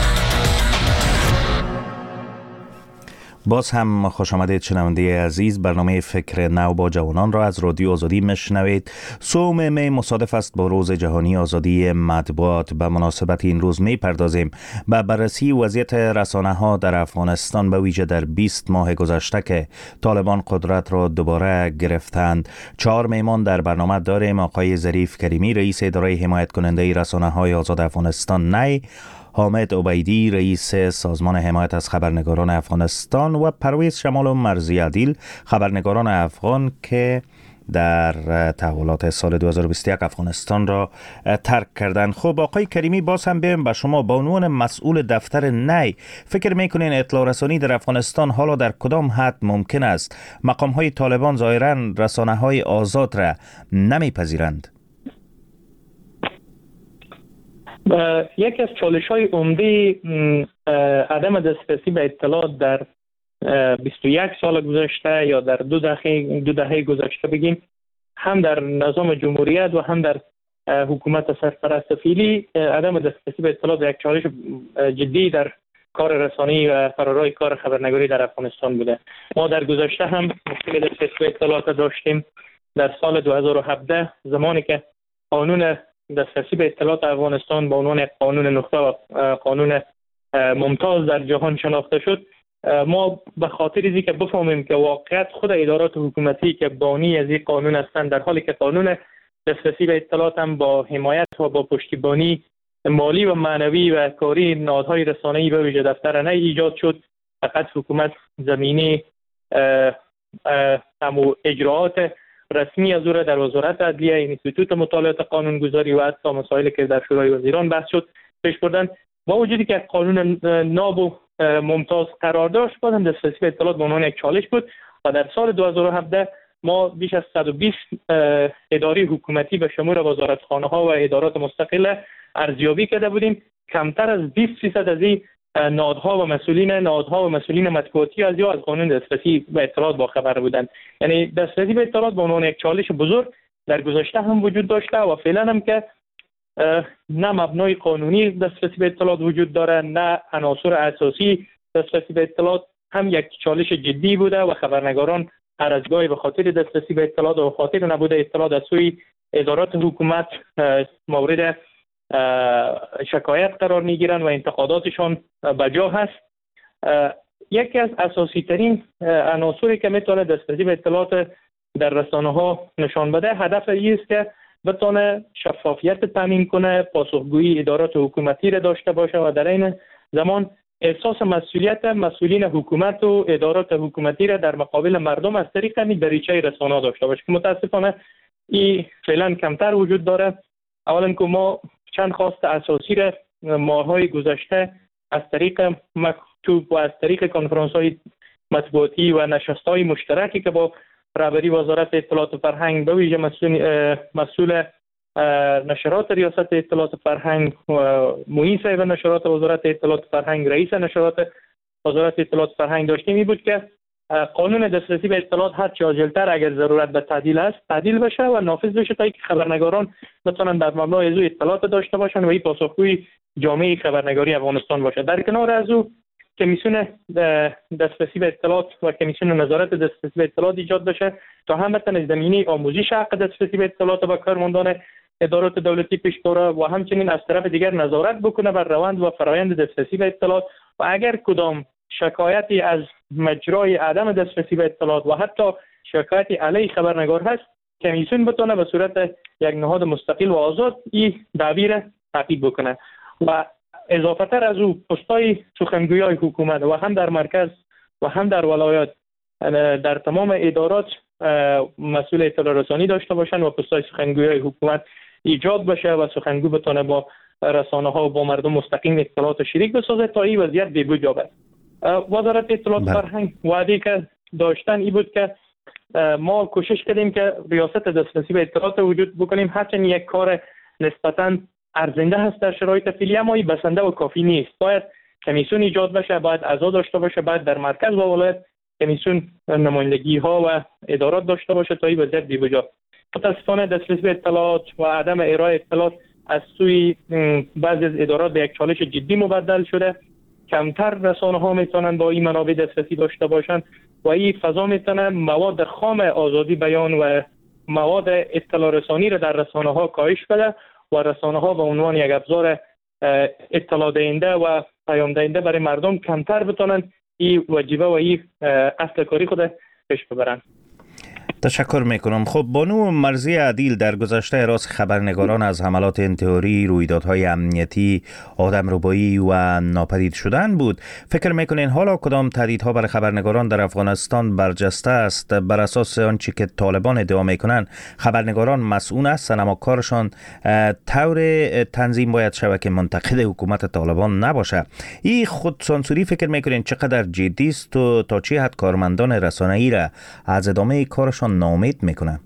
Speaker 2: باز هم خوش آمدید شنونده عزیز. برنامه فکر نو با جوانان را از رادیو آزادی میشنوید. سوم می مصادف است با روز جهانی آزادی مطبوعات. به مناسبت این روز می پردازیم به بررسی وضعیت رسانه ها در افغانستان، به ویژه در بیست ماه گذشته که طالبان قدرت را دوباره گرفتند. چهار میمان در برنامه داریم. آقای ظریف کریمی، رئیس اداره حمایت کننده رسانه های آزاد افغانستان نی، حامد عبیدی، رئیس سازمان حمایت از خبرنگاران افغانستان و پرویز شمال و مرزی عدیل، خبرنگاران افغان که در تحولات سال دو هزار و بیست و یک افغانستان را ترک کردند. خب آقای کریمی، باز هم بریم به شما. به عنوان مسئول دفتر نی، فکر میکنین اطلاع رسانی در افغانستان حالا در کدام حد ممکن است؟ مقام های طالبان ظاهراً رسانه های آزاد را نمیپذیرند.
Speaker 3: یکی از چالش های عمده عدم دسترسی به اطلاعات در بیست و یک سال گذشته یا در دو دهه دو دهه گذشته بگیم، هم در نظام جمهوریت و هم در حکومت سرپرست فعلی، عدم دسترسی به اطلاعات یک چالش جدی در کار رسانی و فرارای کار خبرنگاری در افغانستان بوده. ما در گذشته هم مشکل دسترسی به اطلاعات داشتیم. در سال دو هزار و هفده زمانی که قانون دسترسی به اطلاعات افغانستان با عنوان قانون نخبه و قانون ممتاز در جهان شناخته شد، ما به خاطر اینکه بفهمیم که واقعیت خود ادارات حکومتی که بانی از این قانون هستند، در حالی که قانون دسترسی به اطلاعات هم با حمایت و با پشتیبانی مالی و معنوی و کاری نهادهای رسانه‌ای به ویژه دفتر نی ایجاد شد، فقط حکومت زمینی همو اجراعات رسمی از او را در وزارت عدلیه، اینستیتوت مطالعات قانونگذاری و حتی مسائلی که در شورای وزیران بحث شد پیش بردن. با وجودی که قانون ناب و ممتاز قرار داشت، بازم دسترسی به اطلاعات به عنوان یک چالش بود و در سال دو هزار و هفده ما بیش از صد و بیست اداره حکومتی به شمول وزارتخانه ها و ادارات مستقل ارزیابی کرده بودیم. کمتر از بیست درصد از این نهادها و مسئولین نهادها و مسئولین مطبوعاتی از یا از قانون دسترسی به اطلاعات باخبر بودند. یعنی دسترسی به اطلاعات به عنوان یک چالش بزرگ در گذشته هم وجود داشته و فعلا هم که نه مبنای قانونی دسترسی به اطلاعات وجود داره، نه عناصر اساسی دسترسی به اطلاعات، هم یک چالش جدی بوده و خبرنگاران هر از گاهی به خاطر دسترسی به اطلاعات و خاطر نبود اطلاعات از سوی ادارات حکومت مورد شکایت قرار میگیرن و انتقاداتشان بجا هست. یکی از اساسی ترین عناصری که میتونه دسترسی به اطلاعات در رسانه ها نشان بده، هدف این است که بتونه شفافیت تامین کنه، پاسخگویی ادارات حکومتی را داشته باشه و در این زمان احساس مسئولیت مسئولین حکومت و ادارات حکومتی را در مقابل مردم از طریق همین دریچه رسانه داشته باشه که متاسفانه این فعلا کمتر وجود داره. اولا که ما چند خواست اساسی را ماه‌های گذشته از طریق مکتوب و از طریق کنفرانس‌های مطبوعاتی و نشست‌های مشترکی که با رهبری وزارت اطلاعات و فرهنگ به ویژه مسئول مسئول نشرات ریاست اطلاعات و فرهنگ و معین صاحب نشرات وزارت اطلاعات و فرهنگ، رئیس نشرات وزارت اطلاعات و فرهنگ داشتیم، این بود که قانون دسترسی به اطلاعات هر چه عاجل‌تر اگر ضرورت به تعدیل است تعدیل بشه و نافذ بشه تا اینکه خبرنگاران بتونن در مبنای از او اطلاعات داشته باشن و این پاسخگوی جامعه خبرنگاری افغانستان باشه. در کنار از او کمیسیون دسترسی به اطلاعات و کمیسیون نظارت دسترسی به اطلاعات ایجاد بشه تا هم بتونه زمینه آموزش حق دسترسی به اطلاعات و کارمندان ادارات دولتی پیش بره و همچنین از طرف دیگر نظارت بکنه بر روند و فرایند دسترسی به اطلاعات و اگر کدام شکایتی از مجرای عدم دسترسی به اطلاعات و حتی شکایتی علیه خبرنگار هست، کمیسیون بتونه به صورت یک نهاد مستقل و آزاد این دعوی را تعقیب بکنه و اضافه تر از او پستای سخنگویای حکومت و هم در مرکز و هم در ولایات در تمام ادارات مسئول اطلاع رسانی داشته باشند و پستای سخنگویای حکومت ایجاد بشه و سخنگو بتونه با رسانه ها و با مردم مستقیم اطلاعات شریک بسازه تا این وضعیت بهبود یابد. وزارت اطلاعات و فرهنگ وعده که داشتن این بود که ما کوشش کردیم که ریاست دسترسی به اطلاعات وجود بکنیم، هرچند یک کار نسبتاً ارزنده هست در شرایط فعلی، اما این بسنده و کافی نیست. باید کمیسیون ایجاد بشه، باید اعضا داشته باشه، باید در مرکز و ولایت کمیسیون نمایندگی ها و ادارات داشته باشه تا این وضعیت بهبود یابد. متاسفانه دسترسی به اطلاعات و عدم ارائه اطلاعات از سوی بعضی از ادارات به یک چالش جدی مبدل شده. کمتر رسانه ها میتونن با این منابع دسترسی داشته باشن و این فضا میتونه مواد خام آزادی بیان و مواد اطلاع رسانی را در رسانه ها کاهش بده و رسانه ها به عنوان یک ابزار اطلاع دهنده و پیام دهنده برای مردم کمتر بتونن این وجیبه و این اصل کاری خود پیش ببرن.
Speaker 2: تشکر میکنم. خب بانو مرزی عدیل، در گذشته راست خبرنگاران از حملات انتحاری، رویدادهای امنیتی، آدمربایی و ناپدید شدن بود. فکر میکنین حالا کدام تهدیدها برای خبرنگاران در افغانستان برجسته است؟ بر اساس آنچه که طالبان ادعا میکنن خبرنگاران مسئول هستند، اما کارشان طور تنظیم باید شود که منتقد حکومت طالبان نباشه. این خودسانسوری فکر میکنین چقدر جدی است و تا چه حد کارمندان رسانه‌ای را از ادامه کارشان ناامید میکنه؟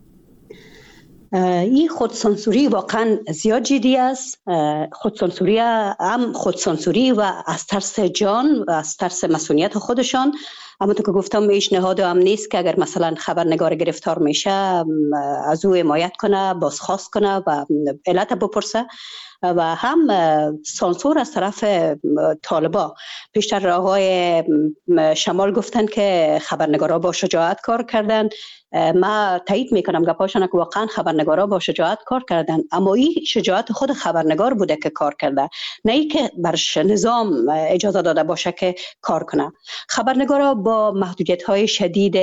Speaker 4: این خودسانسوری واقعا زیاد جدی است. خودسانسوری هم خودسانسوری و از ترس جان و از ترس مسئولیت خودشان. اما تو که گفتم ایش نهاد هم نیست که اگر مثلا خبرنگار گرفتار میشه از او حمایت کنه، بازخواست کنه و علت بپرسه. و هم سانسور از طرف طالبا. پیشتر آقای شمال گفتن که خبرنگارا با شجاعت کار کردن. ما تایید میکنم گپاشون که واقعا خبرنگارا با شجاعت کار کردن، اما این شجاعت خود خبرنگار بوده که کار کرده، نه ای که برش نظام اجازه داده باشه که کار کنه. خبرنگارا با محدودیت های شدید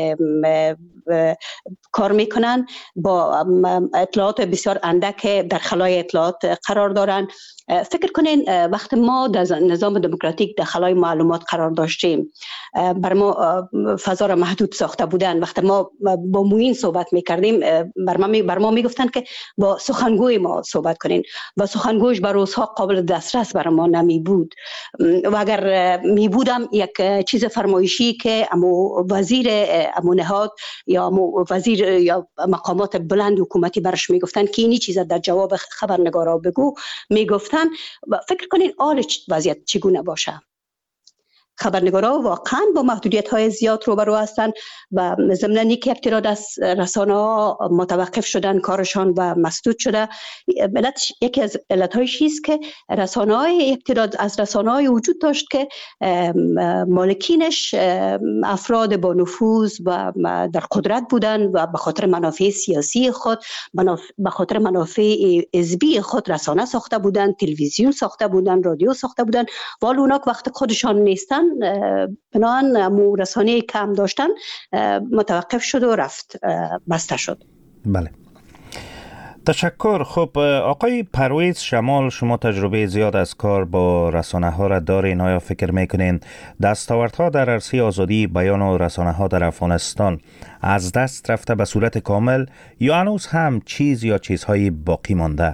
Speaker 4: کار میکنن، با اطلاعات بسیار اندک در خلای اطلاعات قرار دارن. فکر کنین وقت ما در نظام دموکراتیک در خلای معلومات قرار داشتیم، بر ما فضا را محدود ساخته بودن. وقت ما با موین صحبت میکردیم بر ما می بر ما میگفتن که با سخنگوی ما صحبت کنین و سخنگویش بر روزها قابل دسترس بر ما نمی بود و اگر می بودم یک چیز فرمایشی که امو وزیر امو نهاد یا امو وزیر یا مقامات بلند حکومتی برش میگفتن که اینی چیز در جواب خبرنگارا بگو، میگفتن فکر کنین آل وضعیت چگونه باشه. خبرنگارا واقعا با محدودیت‌های زیاد روبرو هستند و ضمن اینکه یک تعداد از رسانه‌ها متوقف شدن کارشان و مسدود شده. علت یکی از علت‌هایش است که رسانه‌های یک تعداد از رسانه‌های وجود داشت که مالکینش افراد با نفوذ و در قدرت بودن و به خاطر منافع سیاسی خود، به خاطر منافع حزبی خود رسانه ساخته بودن، تلویزیون ساخته بودن، رادیو ساخته بودن. ولی اونا که وقت خودشان نیستن بنان رسانه کم داشتن متوقف شد و رفت، بسته شد.
Speaker 2: بله، تشکر. خب آقای پرویز شمال، شما تجربه زیاد از کار با رسانه ها را دارین. آیا فکر میکنین دستاوردها در عرصه آزادی بیان و رسانه ها در افغانستان از دست رفته به صورت کامل یا هنوز هم چیز یا چیزهای باقی مانده؟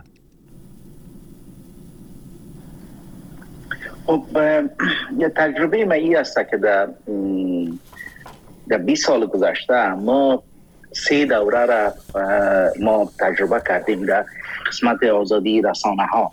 Speaker 5: خب یه تجربه ما ای است که در در بیست سال گذشته ما سه دوره را ما تجربه کردیم در قسمت آزادی رسانه ها.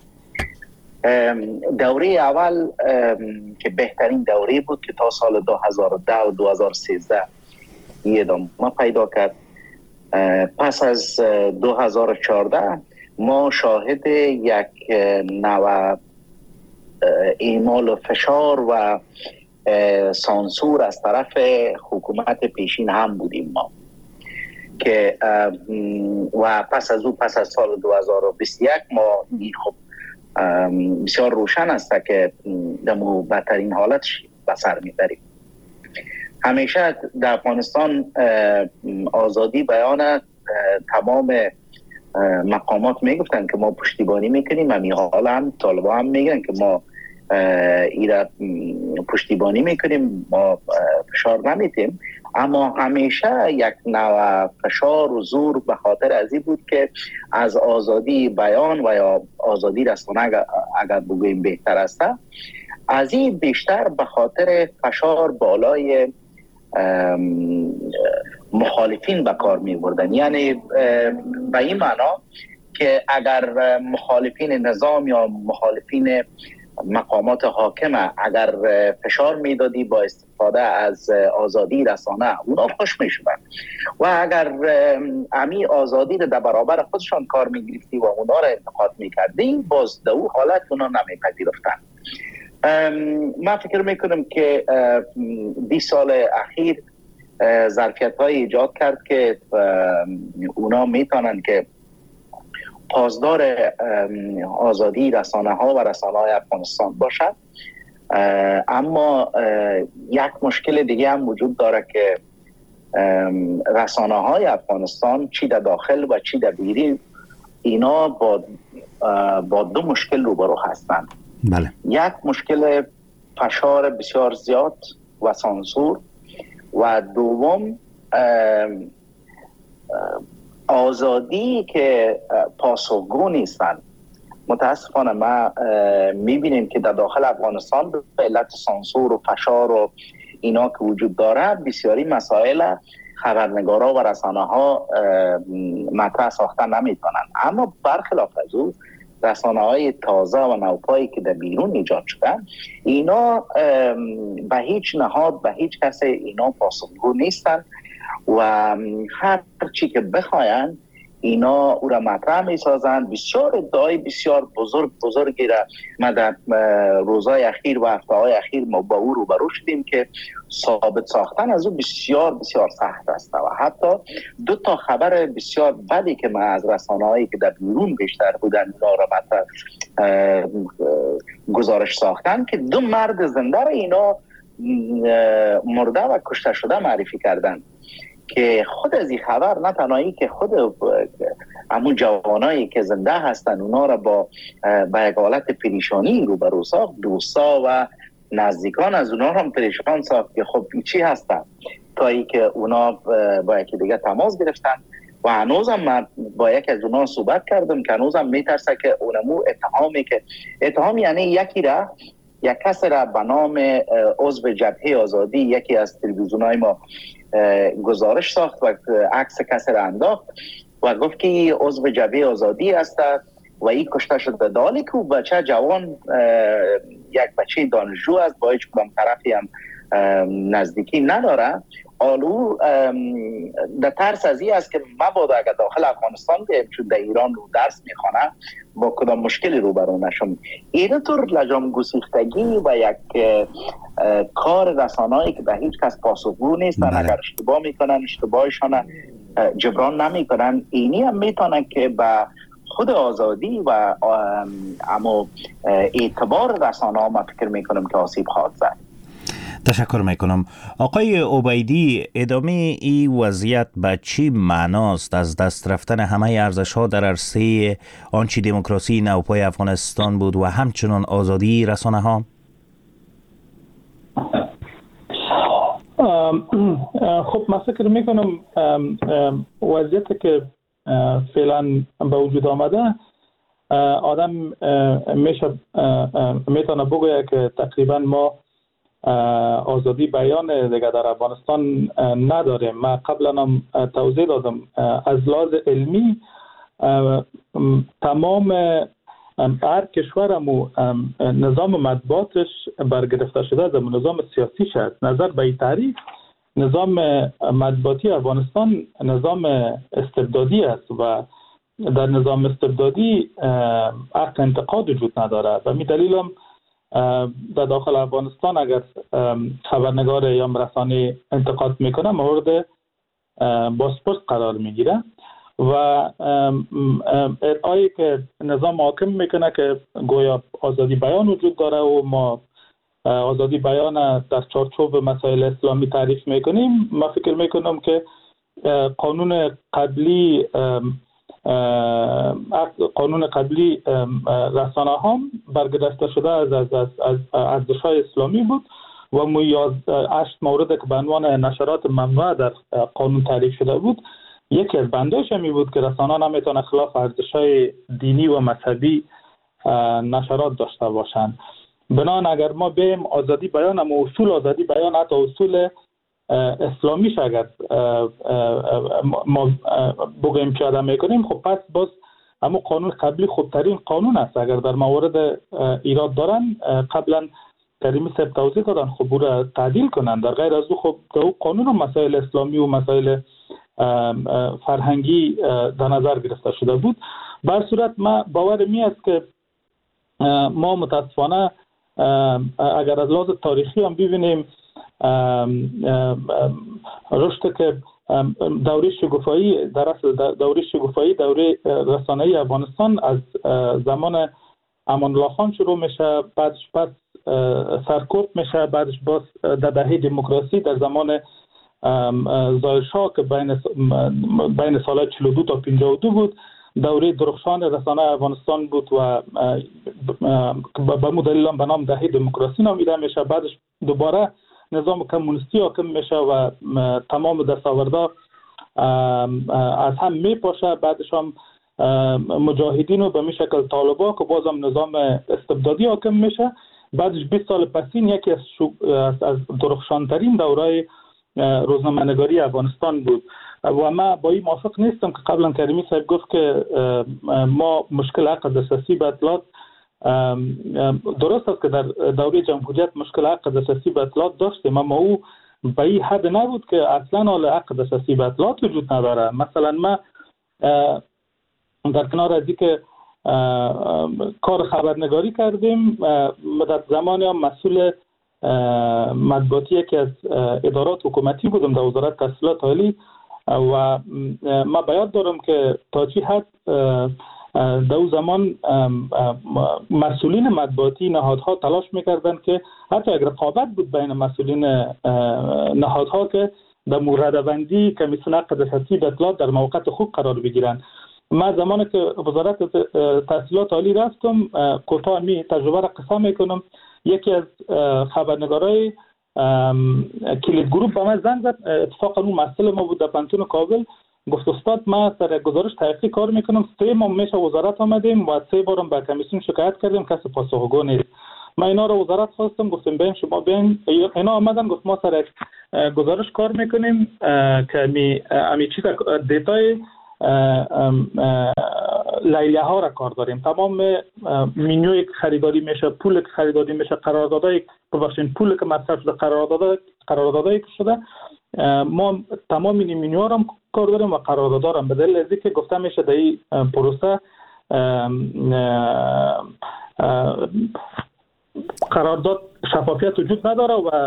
Speaker 5: دوره اول که بهترین دوره بود که تا سال دو هزار و ده و دو هزار و سیزده یه ادامه پیدا کرد. پس از دو هزار و چهارده ما شاهد یک نوع اعمال و فشار و سانسور از طرف حکومت پیشین هم بودیم ما که و پس از او پس از سال دو هزار و بیست و یک ما خب بسیار روشن است که دمو بدترین حالت به سر میبریم. همیشه در افغانستان آزادی بیان تمام مقامات میگفتن که ما پشتیبانی میکنیم، همین حال هم طالبان هم میگن که ما ایره پشتیبانی میکنیم، ما فشار نمیتیم، اما همیشه یک نوع فشار و زور به خاطر از این بود که از آزادی بیان و یا آزادی رسانه اگر بگوییم بهتر است، از این بیشتر به خاطر فشار بالای مخالفین به کار می بردن. یعنی به این معنا که اگر مخالفین نظام یا مخالفین مقامات حاکمه اگر فشار میدادی با استفاده از آزادی رسانه، اونا خوش میشدن و اگر امی آزادی رو در برابر خودشان کار میگرفتی و اونا را انتقاد میکردی، باز در اون حالت اونا نمیپذیرفتن. من فکر میکنم که بیست سال اخیر ظرفیت های ایجاد کرد که اونا میتونن که پاسدار آزادی رسانه ها و رسانه های افغانستان باشد. اما یک مشکل دیگه هم وجود داره که رسانه های افغانستان چی در داخل و چی در بیرون اینا با با دو مشکل روبرو هستند.
Speaker 2: بله.
Speaker 5: یک مشکل فشار بسیار زیاد و سانسور و دوم آزادی که پاسخگو نیستند. متاسفانه ما میبینیم که در داخل افغانستان به علت سانسور و فشار و اینا که وجود داره بسیاری مسائل خبرنگارا و رسانه ها مطرح ساخته نمیتونن، اما برخلاف از او رسانه های تازه و نوپایی که در بیرون ایجاد شدن اینا به هیچ نهاد به هیچ کسی اینا پاسخگو نیستن و هر چی که بخواین اینا او را مطرح می سازند. بسیار ادعای بسیار بزرگ بزرگی را ما در روزهای اخیر و هفته های اخیر ما با او روبرو شدیم که ثابت ساختن از او بسیار بسیار سخت است و حتی دو تا خبر بسیار بدی که ما از رسانه هایی که در بیرون بیشتر بودن اینا را مطرح گزارش ساختن که دو مرد زنده را اینا مرده و کشته شده معرفی کردن که خود از این خبر نه تنهایی که خود همون جوانایی که زنده هستن اونا را با با یک حالت پریشانی روبرو ساخت، دوستا و نزدیکان از اونا هم پریشان ساخت که خب چی هستن، تا ای که اونا با یکی دیگه تماس گرفتن و هنوزم من با یک از اونا صحبت کردم که هنوزم میترسه که اونمو اتهامی که اتهام یعنی یکی را یک کس را به نام عضو جبهه آزادی یکی از تلویزیون‌های ما گزارش ساخت و عکس کسی را انداخت و گفت که این عضو جبهه آزادی است و این کشته شده، دالی که بچه جوان یک بچه دانشجو است با هیچ کدام طرفی هم نزدیکی نداره. آلو در ترس از این است که مبادا اگر داخل افغانستان بیم چون در ایران رو درس میخوانه با کدام مشکلی روبرو نشم. این طور لجام گسیختگی و یک کار رسانه‌ای که به هیچ کس پاسخگو نیستن، اگر اشتباه میکنن اشتباهشان جبران نمیکنن، اینی هم میتونه که به خود آزادی و اما اعتبار رسانه‌ها ما فکر میکنم که آسیب خواهد زد.
Speaker 2: تشکر میکنم. آقای عبیدی، ادامه این وضعیت به چی معناست؟ از دست رفتن همه ارزش ها در عرصه آنچه دموکراسی نوپای افغانستان بود و همچنان آزادی رسانه ها؟
Speaker 6: خب من فکر میکنم وضعیتی که فعلا به وجود آمده آدم میشه میتونه بگوید که تقریبا ما آزادی بیان دیگه در افغانستان نداریم. من قبلا هم توضیح دادم از لحاظ علمی تمام هر کشورمو نظام مطبوعاتش برگرفته شده از نظام سیاسی شد. نظر به این تعریف نظام مطبوعاتی افغانستان نظام استبدادی است و در نظام استبدادی حق انتقاد وجود نداره و می دلیل هم در داخل افغانستان اگر خبرنگار یا رسانه انتقاد میکنه مورد بازپرس قرار میگیره و ادعایی که نظام حاکم میکنه که گویا آزادی بیان وجود داره و ما آزادی بیان در چارچوب مسائل اسلامی تعریف میکنیم. من فکر میکنم که قانون قبلی قانون قبلی رسانه هم برگرفته شده از از از از ارزش‌های اسلامی بود و میاز هشت مورد که به عنوان نشرات ممنوعه در قانون تعریف شده بود، یکی از بنداش می بود که رسانه نمیتونه خلاف ارزش‌های دینی و مذهبی نشرات داشته باشند. بنابراین اگر ما بیم آزادی بیان، اما اصول آزادی بیان حتی اصول اسلامیش اگر ما بگیم پیاده میکنیم، خب پس باز اما قانون قبلی خوبترین قانون است. اگر در موارد ایراد دارن قبلا کریمی صاحب توضیح دادن، خب برو تعدیل کنن. در غیر از او خب در قانون و مسائل اسلامی و مسائل فرهنگی در نظر گرفته شده بود. بر صورت ما باور می است که ما متاسفانه اگر از لحاظ تاریخی هم ببینیم رشد که دوره شکوفایی در اصل دوره شکوفایی دوره رسانه‌ای افغانستان از زمان امان الله خان شروع میشه، بعدش پس سرکوب میشه، بعدش باز در دهه دموکراسی در زمان ظاهر شاه که بین بین سال چهل و دو تا پنجاه و دو بود، دوره درخشان رسانه افغانستان بود و به مدلیل به نام دهه دموکراسی نامیده میشه. بعدش دوباره نظام کمونیستی حاکم میشه و تمام دستاوردها از هم میپاشه. بعدش هم مجاهدین و به می شکل طالبا که بازم نظام استبدادی حاکم میشه. بعدش بیست سال پسین یکی از, از درخشانترین دورای روزنامه‌نگاری افغانستان بود و ما با این موافق نیستم که قبلا کریمی صاحب گفت که ما مشکل حق دسترسی به اطلاعات، درست است که در دوره جمهوریت مشکل حق دسترسی به اطلاعات داشتیم، اما او به این حد نبود که اصلا حال حق دسترسی به اطلاعات وجود نداره. مثلا ما در کنار از اینکه کار خبرنگاری کردیم، در زمانی هم مسئول مطبوعاتی یکی از ادارات حکومتی بودم در وزارت تحصیلات عالی و ما به یاد دارم که تا چی حد در اون زمان مسئولین مطبوعاتی نهادها تلاش میکردند که حتی اگر رقابت بود بین مسئولین نهادها که در موردبندی کمیسیون حق دسترسی به اطلاعات در موقعیت خوب قرار بگیرند. من زمانی که وزارت تحصیلات عالی رفتم، کوتاه می تجربه را قصه میکنم، یکی از خبرنگارای کلید گروپ به من زنگ زد، اتفاقا اون مسئله ما بود در پانتون کابل، گفت استاد ما سر گزارش تحقیقی کار میکنم، سه ماه میشه وزارت آمدیم و سه بارم به کمیسیون شکایت کردیم، کسی پاسخگو نیست. ما اینا رو وزارت خواستم، گفتیم بین شما بین، اینا آمدن گفت ما سر گزارش کار میکنیم که می امی چیز دیتای لیلیه ها را کار داریم، تمام مینیوی خریداری میشه، پول که خریداری میشه، قراردادای ببخشید پول که مصرف شده، قراردادای قراردادایی که شده، ما تمام این مینیو را کار داریم و قراردادا را به دلیل از اینکه گفته میشه در این پروسه قرارداد شفافیت وجود نداره و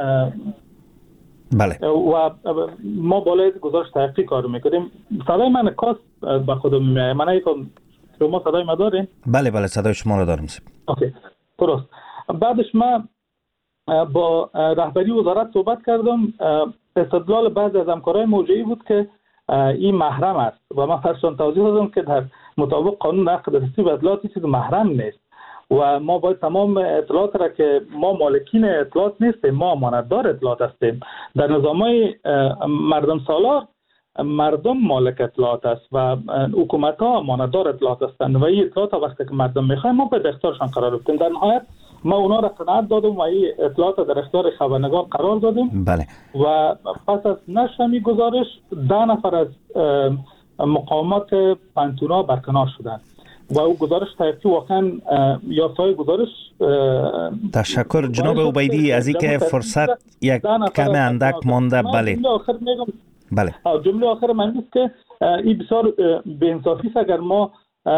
Speaker 2: بله
Speaker 6: و ما بالای گزارش تحقیقی کار میکنیم. صدای من کاست با خودم میاد، من ایتون شما صدای ما دارین؟
Speaker 2: بله بله صدای شما رو دارم.
Speaker 6: اوکی درست. بعدش ما با رهبری وزارت صحبت کردم، استدلال بعضی از همکارای موضوعی بود که این محرم است و من فرشان توضیح دادم که در مطابق قانون حق دسترسی به اطلاعات چیز محرم نیست و ما باید تمام اطلاعات را که ما مالکین اطلاعات نیستیم، ما امانتدار اطلاعات هستیم. در نظام‌های مردم سالار مردم مالک اطلاعات است و حکومت ها امانتدار اطلاعات هستند و این اطلاعات ها وقتی که مردم میخوایم ما به اختیارشان قرار بدیم. در نهایت ما اونا را قناعت دادیم و این اطلاعات در اختیار خبرنگار قرار دادیم.
Speaker 2: بله.
Speaker 6: و پس از نشر می گزارش ده نفر از مقامات پانتونا برکنار شدند و او گزارش تحقیقی واقعا یافته‌های گزارش.
Speaker 2: تشکر جناب عبیدی از اینکه فرصت یک کم اندک مانده. بله
Speaker 6: جمله آخر میگم.
Speaker 2: بله
Speaker 6: جمله آخر من است که این بسیار بی‌انصافی است اگر ما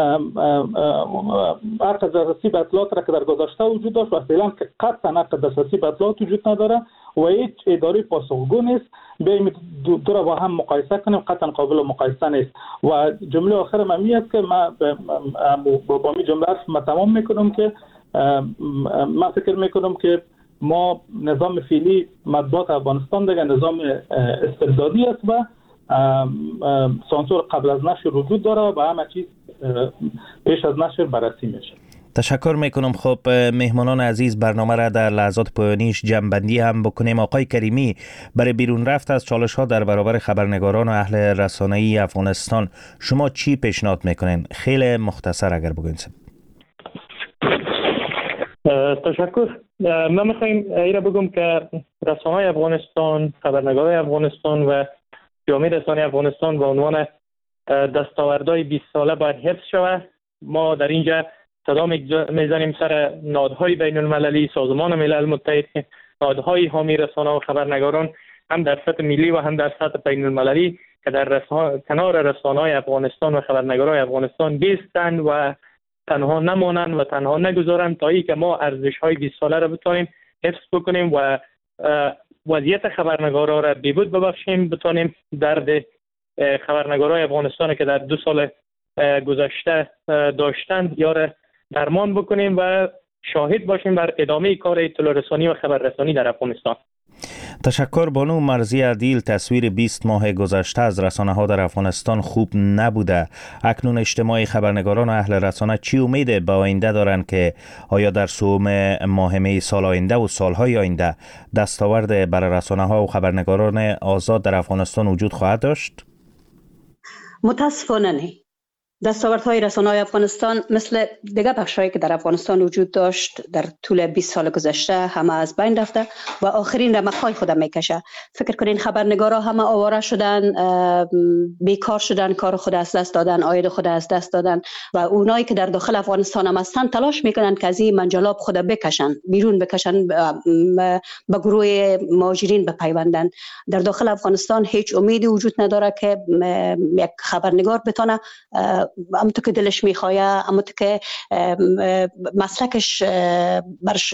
Speaker 6: حق دسترسی به اطلاعات را که در گذشته وجود داشت و فعلا که قطعا حق دسترسی به اطلاعات وجود نداره و هیچ اداره پاسخگو نیست، بیاییم دو را با هم مقایسه کنیم، قطعا قابل مقایسه نیست. و جمله آخر من می است که من با می جمله ما تمام میکنم که من فکر میکنم که ما نظام فعلی مطبوعات افغانستان دیگه نظام استبدادی است و سانسور قبل از نشر وجود داره و همه چیز پیش از نشر بررسی میشه.
Speaker 2: تشکر میکنم. خب مهمانان عزیز، برنامه را در لحظات پایانیش جمع‌بندی هم بکنیم. آقای کریمی، برای بیرون رفت از چالش ها در برابر خبرنگاران و اهل رسانه‌ای افغانستان شما چی پیشنهاد میکنین؟ خیلی مختصر اگر بگوین.
Speaker 3: تشکر. من میخوایم ایره بگم که رسانه‌های افغانستان، خبرنگارای افغانستان و جامعه رسانه‌ای افغانستان به عنوان دستاوردهای بیست ساله باید حفظ شود. ما در اینجا صدا میزنیم سر نهادهای بین المللی، سازمان ملل متحد، نهادهای حامی رسانه و خبرنگاران هم در سطح ملی و هم در سطح بین المللی که در رسانه، کنار رسانه‌های افغانستان و خبرنگارای افغانستان بیستند و تنها نمانند و تنها نگذارند تا ای که ما ارزش‌های بیست ساله را بتونیم حفظ بکنیم و وضعیت خبرنگارا را بهبود ببخشیم، بتونیم درد خبرنگارای افغانستان که در دو سال گذشته داشتند یا درمان بکنیم و شاهد باشیم بر ادامه کار اطلاع رسانی و خبررسانی در افغانستان.
Speaker 2: تشکر. بانو مرزی عدیل، تصویر بیست ماه گذشته از رسانه ها در افغانستان خوب نبوده. اکنون اجتماع خبرنگاران و اهل رسانه چی امید به آینده دارند که آیا در سوم ماه می سال آینده و سالهای آینده دستاورد برای رسانه ها و خبرنگاران آزاد در افغانستان وجود خواهد داشت؟
Speaker 4: متاسفانه نه. دستاوردهای رسانه‌های افغانستان مثل دیگر بخش‌هایی که در افغانستان وجود داشت در طول بیست سال گذشته همه از بین رفته و آخرین رمق‌های خود میکشه. فکر کنین خبرنگارا همه آواره شدن، بیکار شدن، کار خود از دست دادن، عاید خود از دست دادن و اونایی که در داخل افغانستان هم هستن تلاش میکنن که از این منجلاب خود بکشن، بیرون بکشن، به گروه مهاجرین بپیوندن. در داخل افغانستان هیچ امیدی وجود نداره که یک خبرنگار بتونه همونطور که دلش میخواه، همونطور که مسلکش برش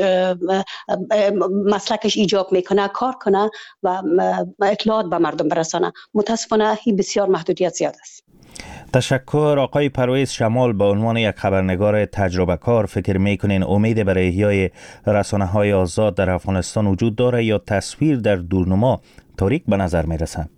Speaker 4: مسلکش ایجاب میکنه کار کنه و اطلاعات به مردم برسانه. متاسفانه این بسیار محدودیت زیاد است.
Speaker 2: تشکر. آقای پرویز شمال، به عنوان یک خبرنگار تجربه کار فکر میکنین امید برای احیای رسانه های آزاد در افغانستان وجود داره یا تصویر در دورنما تاریک به نظر میرسه؟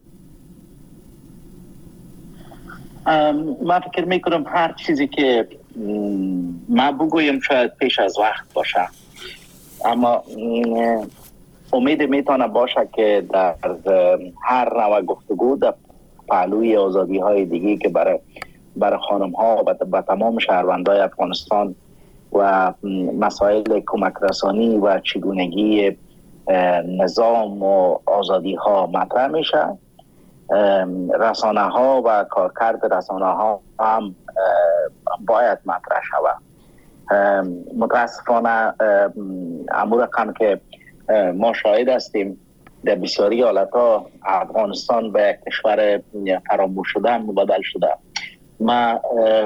Speaker 5: من فکر میکنم هر چیزی که ما بگویم شاید پیش از وقت باشه، اما امید میتونه باشه که در هر نوع گفتگو در پهلوی آزادی های دیگه که برای برای خانم ها و به تمام شهروندای افغانستان و مسائل کمک رسانی و چگونگی نظام و آزادی ها مطرح میشه، رسانه ها و کارکرد رسانه ها هم باید مطرح شود. متاسفانه امور رقم که ما شاهد هستیم در بسیاری حالت ها افغانستان به یک کشور فراموش شده مبادل شده. ما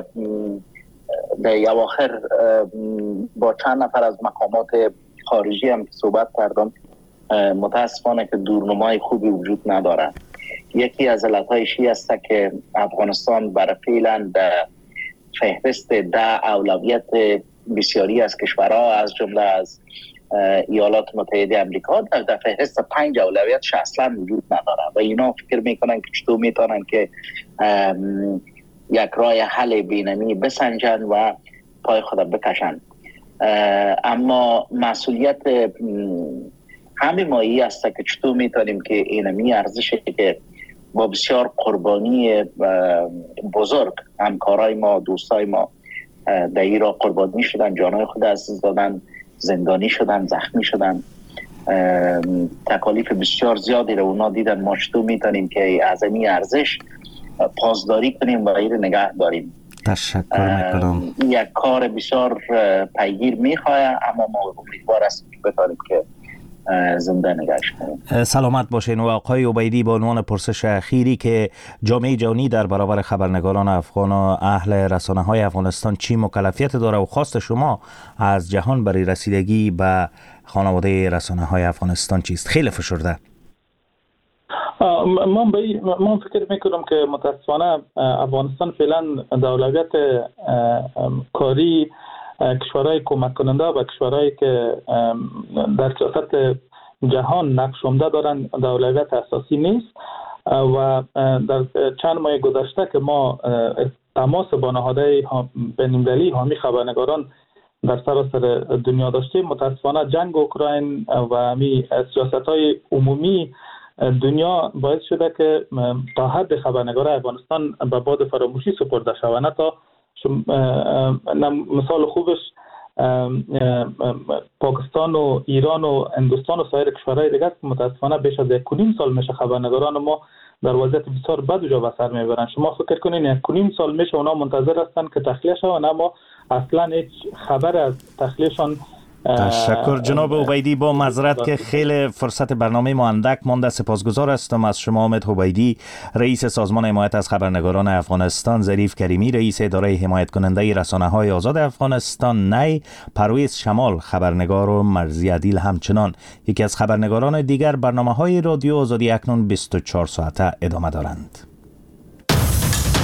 Speaker 5: در اواخر با چند نفر از مقامات خارجی هم صحبت کردم، متاسفانه که دورنمای خوبی وجود نداره. یکی از علتهایش است که افغانستان برای فعلا در فهرست ده اولویت بسیاری از کشورها از جمله از ایالات متحده آمریکا در فهرست پنج اولویتش اصلا وجود نداره و اینا فکر میکنن که چطور میتونن که یک راه حل بینمی بسنجن و پای خود بکشن. اما مسئولیت همه مایی است که چطور میتونیم که اینمی ارزشی که با بسیار قربانی بزرگ همکارای ما، دوستای ما در ایران قربانی شدن، جانای خود از دادن، زندانی شدن، زخمی شدن، تکالیف بسیار زیادی رو اونا دیدن. ما چطور میتونیم که از این ارزش پاسداری کنیم و این نگه داریم.
Speaker 2: تشکر میکنم.
Speaker 5: یک کار بسیار پیگیر میخواه، اما ما امیدوار هستیم که بتونیم که زنده نگهش کنیم.
Speaker 2: سلامت باشین. و آقای عبیدی، به عنوان پرسش اخیری که جامعه جهانی در برابر خبرنگاران افغان و اهل رسانه های افغانستان چی مکلفیت داره و خواست شما از جهان برای رسیدگی به خانواده رسانه های افغانستان چیست؟ خیلی فشرده.
Speaker 6: من به من فکر میکنم که متاسفانه افغانستان فعلا در اولویت کاری کشورهای کمک کننده و کشورهایی که در سیاست جهان نقش عمده دارن در اولویت اساسی نیست. و در چند ماه گذشته که ما تماس با نهادهای بین‌المللی حامی خبرنگاران در سراسر دنیا داشتیم، متاسفانه جنگ اوکراین و همی سیاست‌های عمومی دنیا باعث شده که تا حد خبرنگارای افغانستان به باد فراموشی سپرده شود. نه تا مثال خوبش پاکستان و ایران و هندوستان و سایر کشورهای دیگه است که متاسفانه بیش از یک و نیم سال میشه خبرنگاران ما در وضعیت بسیار بد جا به سر میبرن. شما فکر کنین یک و نیم سال میشه اونا منتظر هستن که تخلیه شوند، اما اصلا هیچ خبر از تخلیهشان.
Speaker 2: تشکر جناب عبیدی. با معذرت که خیلی فرصت برنامه ما اندک مانده، سپاسگزار هستم از شما حامد عبیدی، رئیس سازمان حمایت از خبرنگاران افغانستان، ظریف کریمی، رئیس اداره حمایت کننده رسانه‌های آزاد افغانستان نی، پرویز شمال خبرنگار و مرزی عدیل همچنان یکی از خبرنگاران دیگر. برنامه‌های رادیو آزادی اکنون بیست و چهار ساعته ادامه دارند.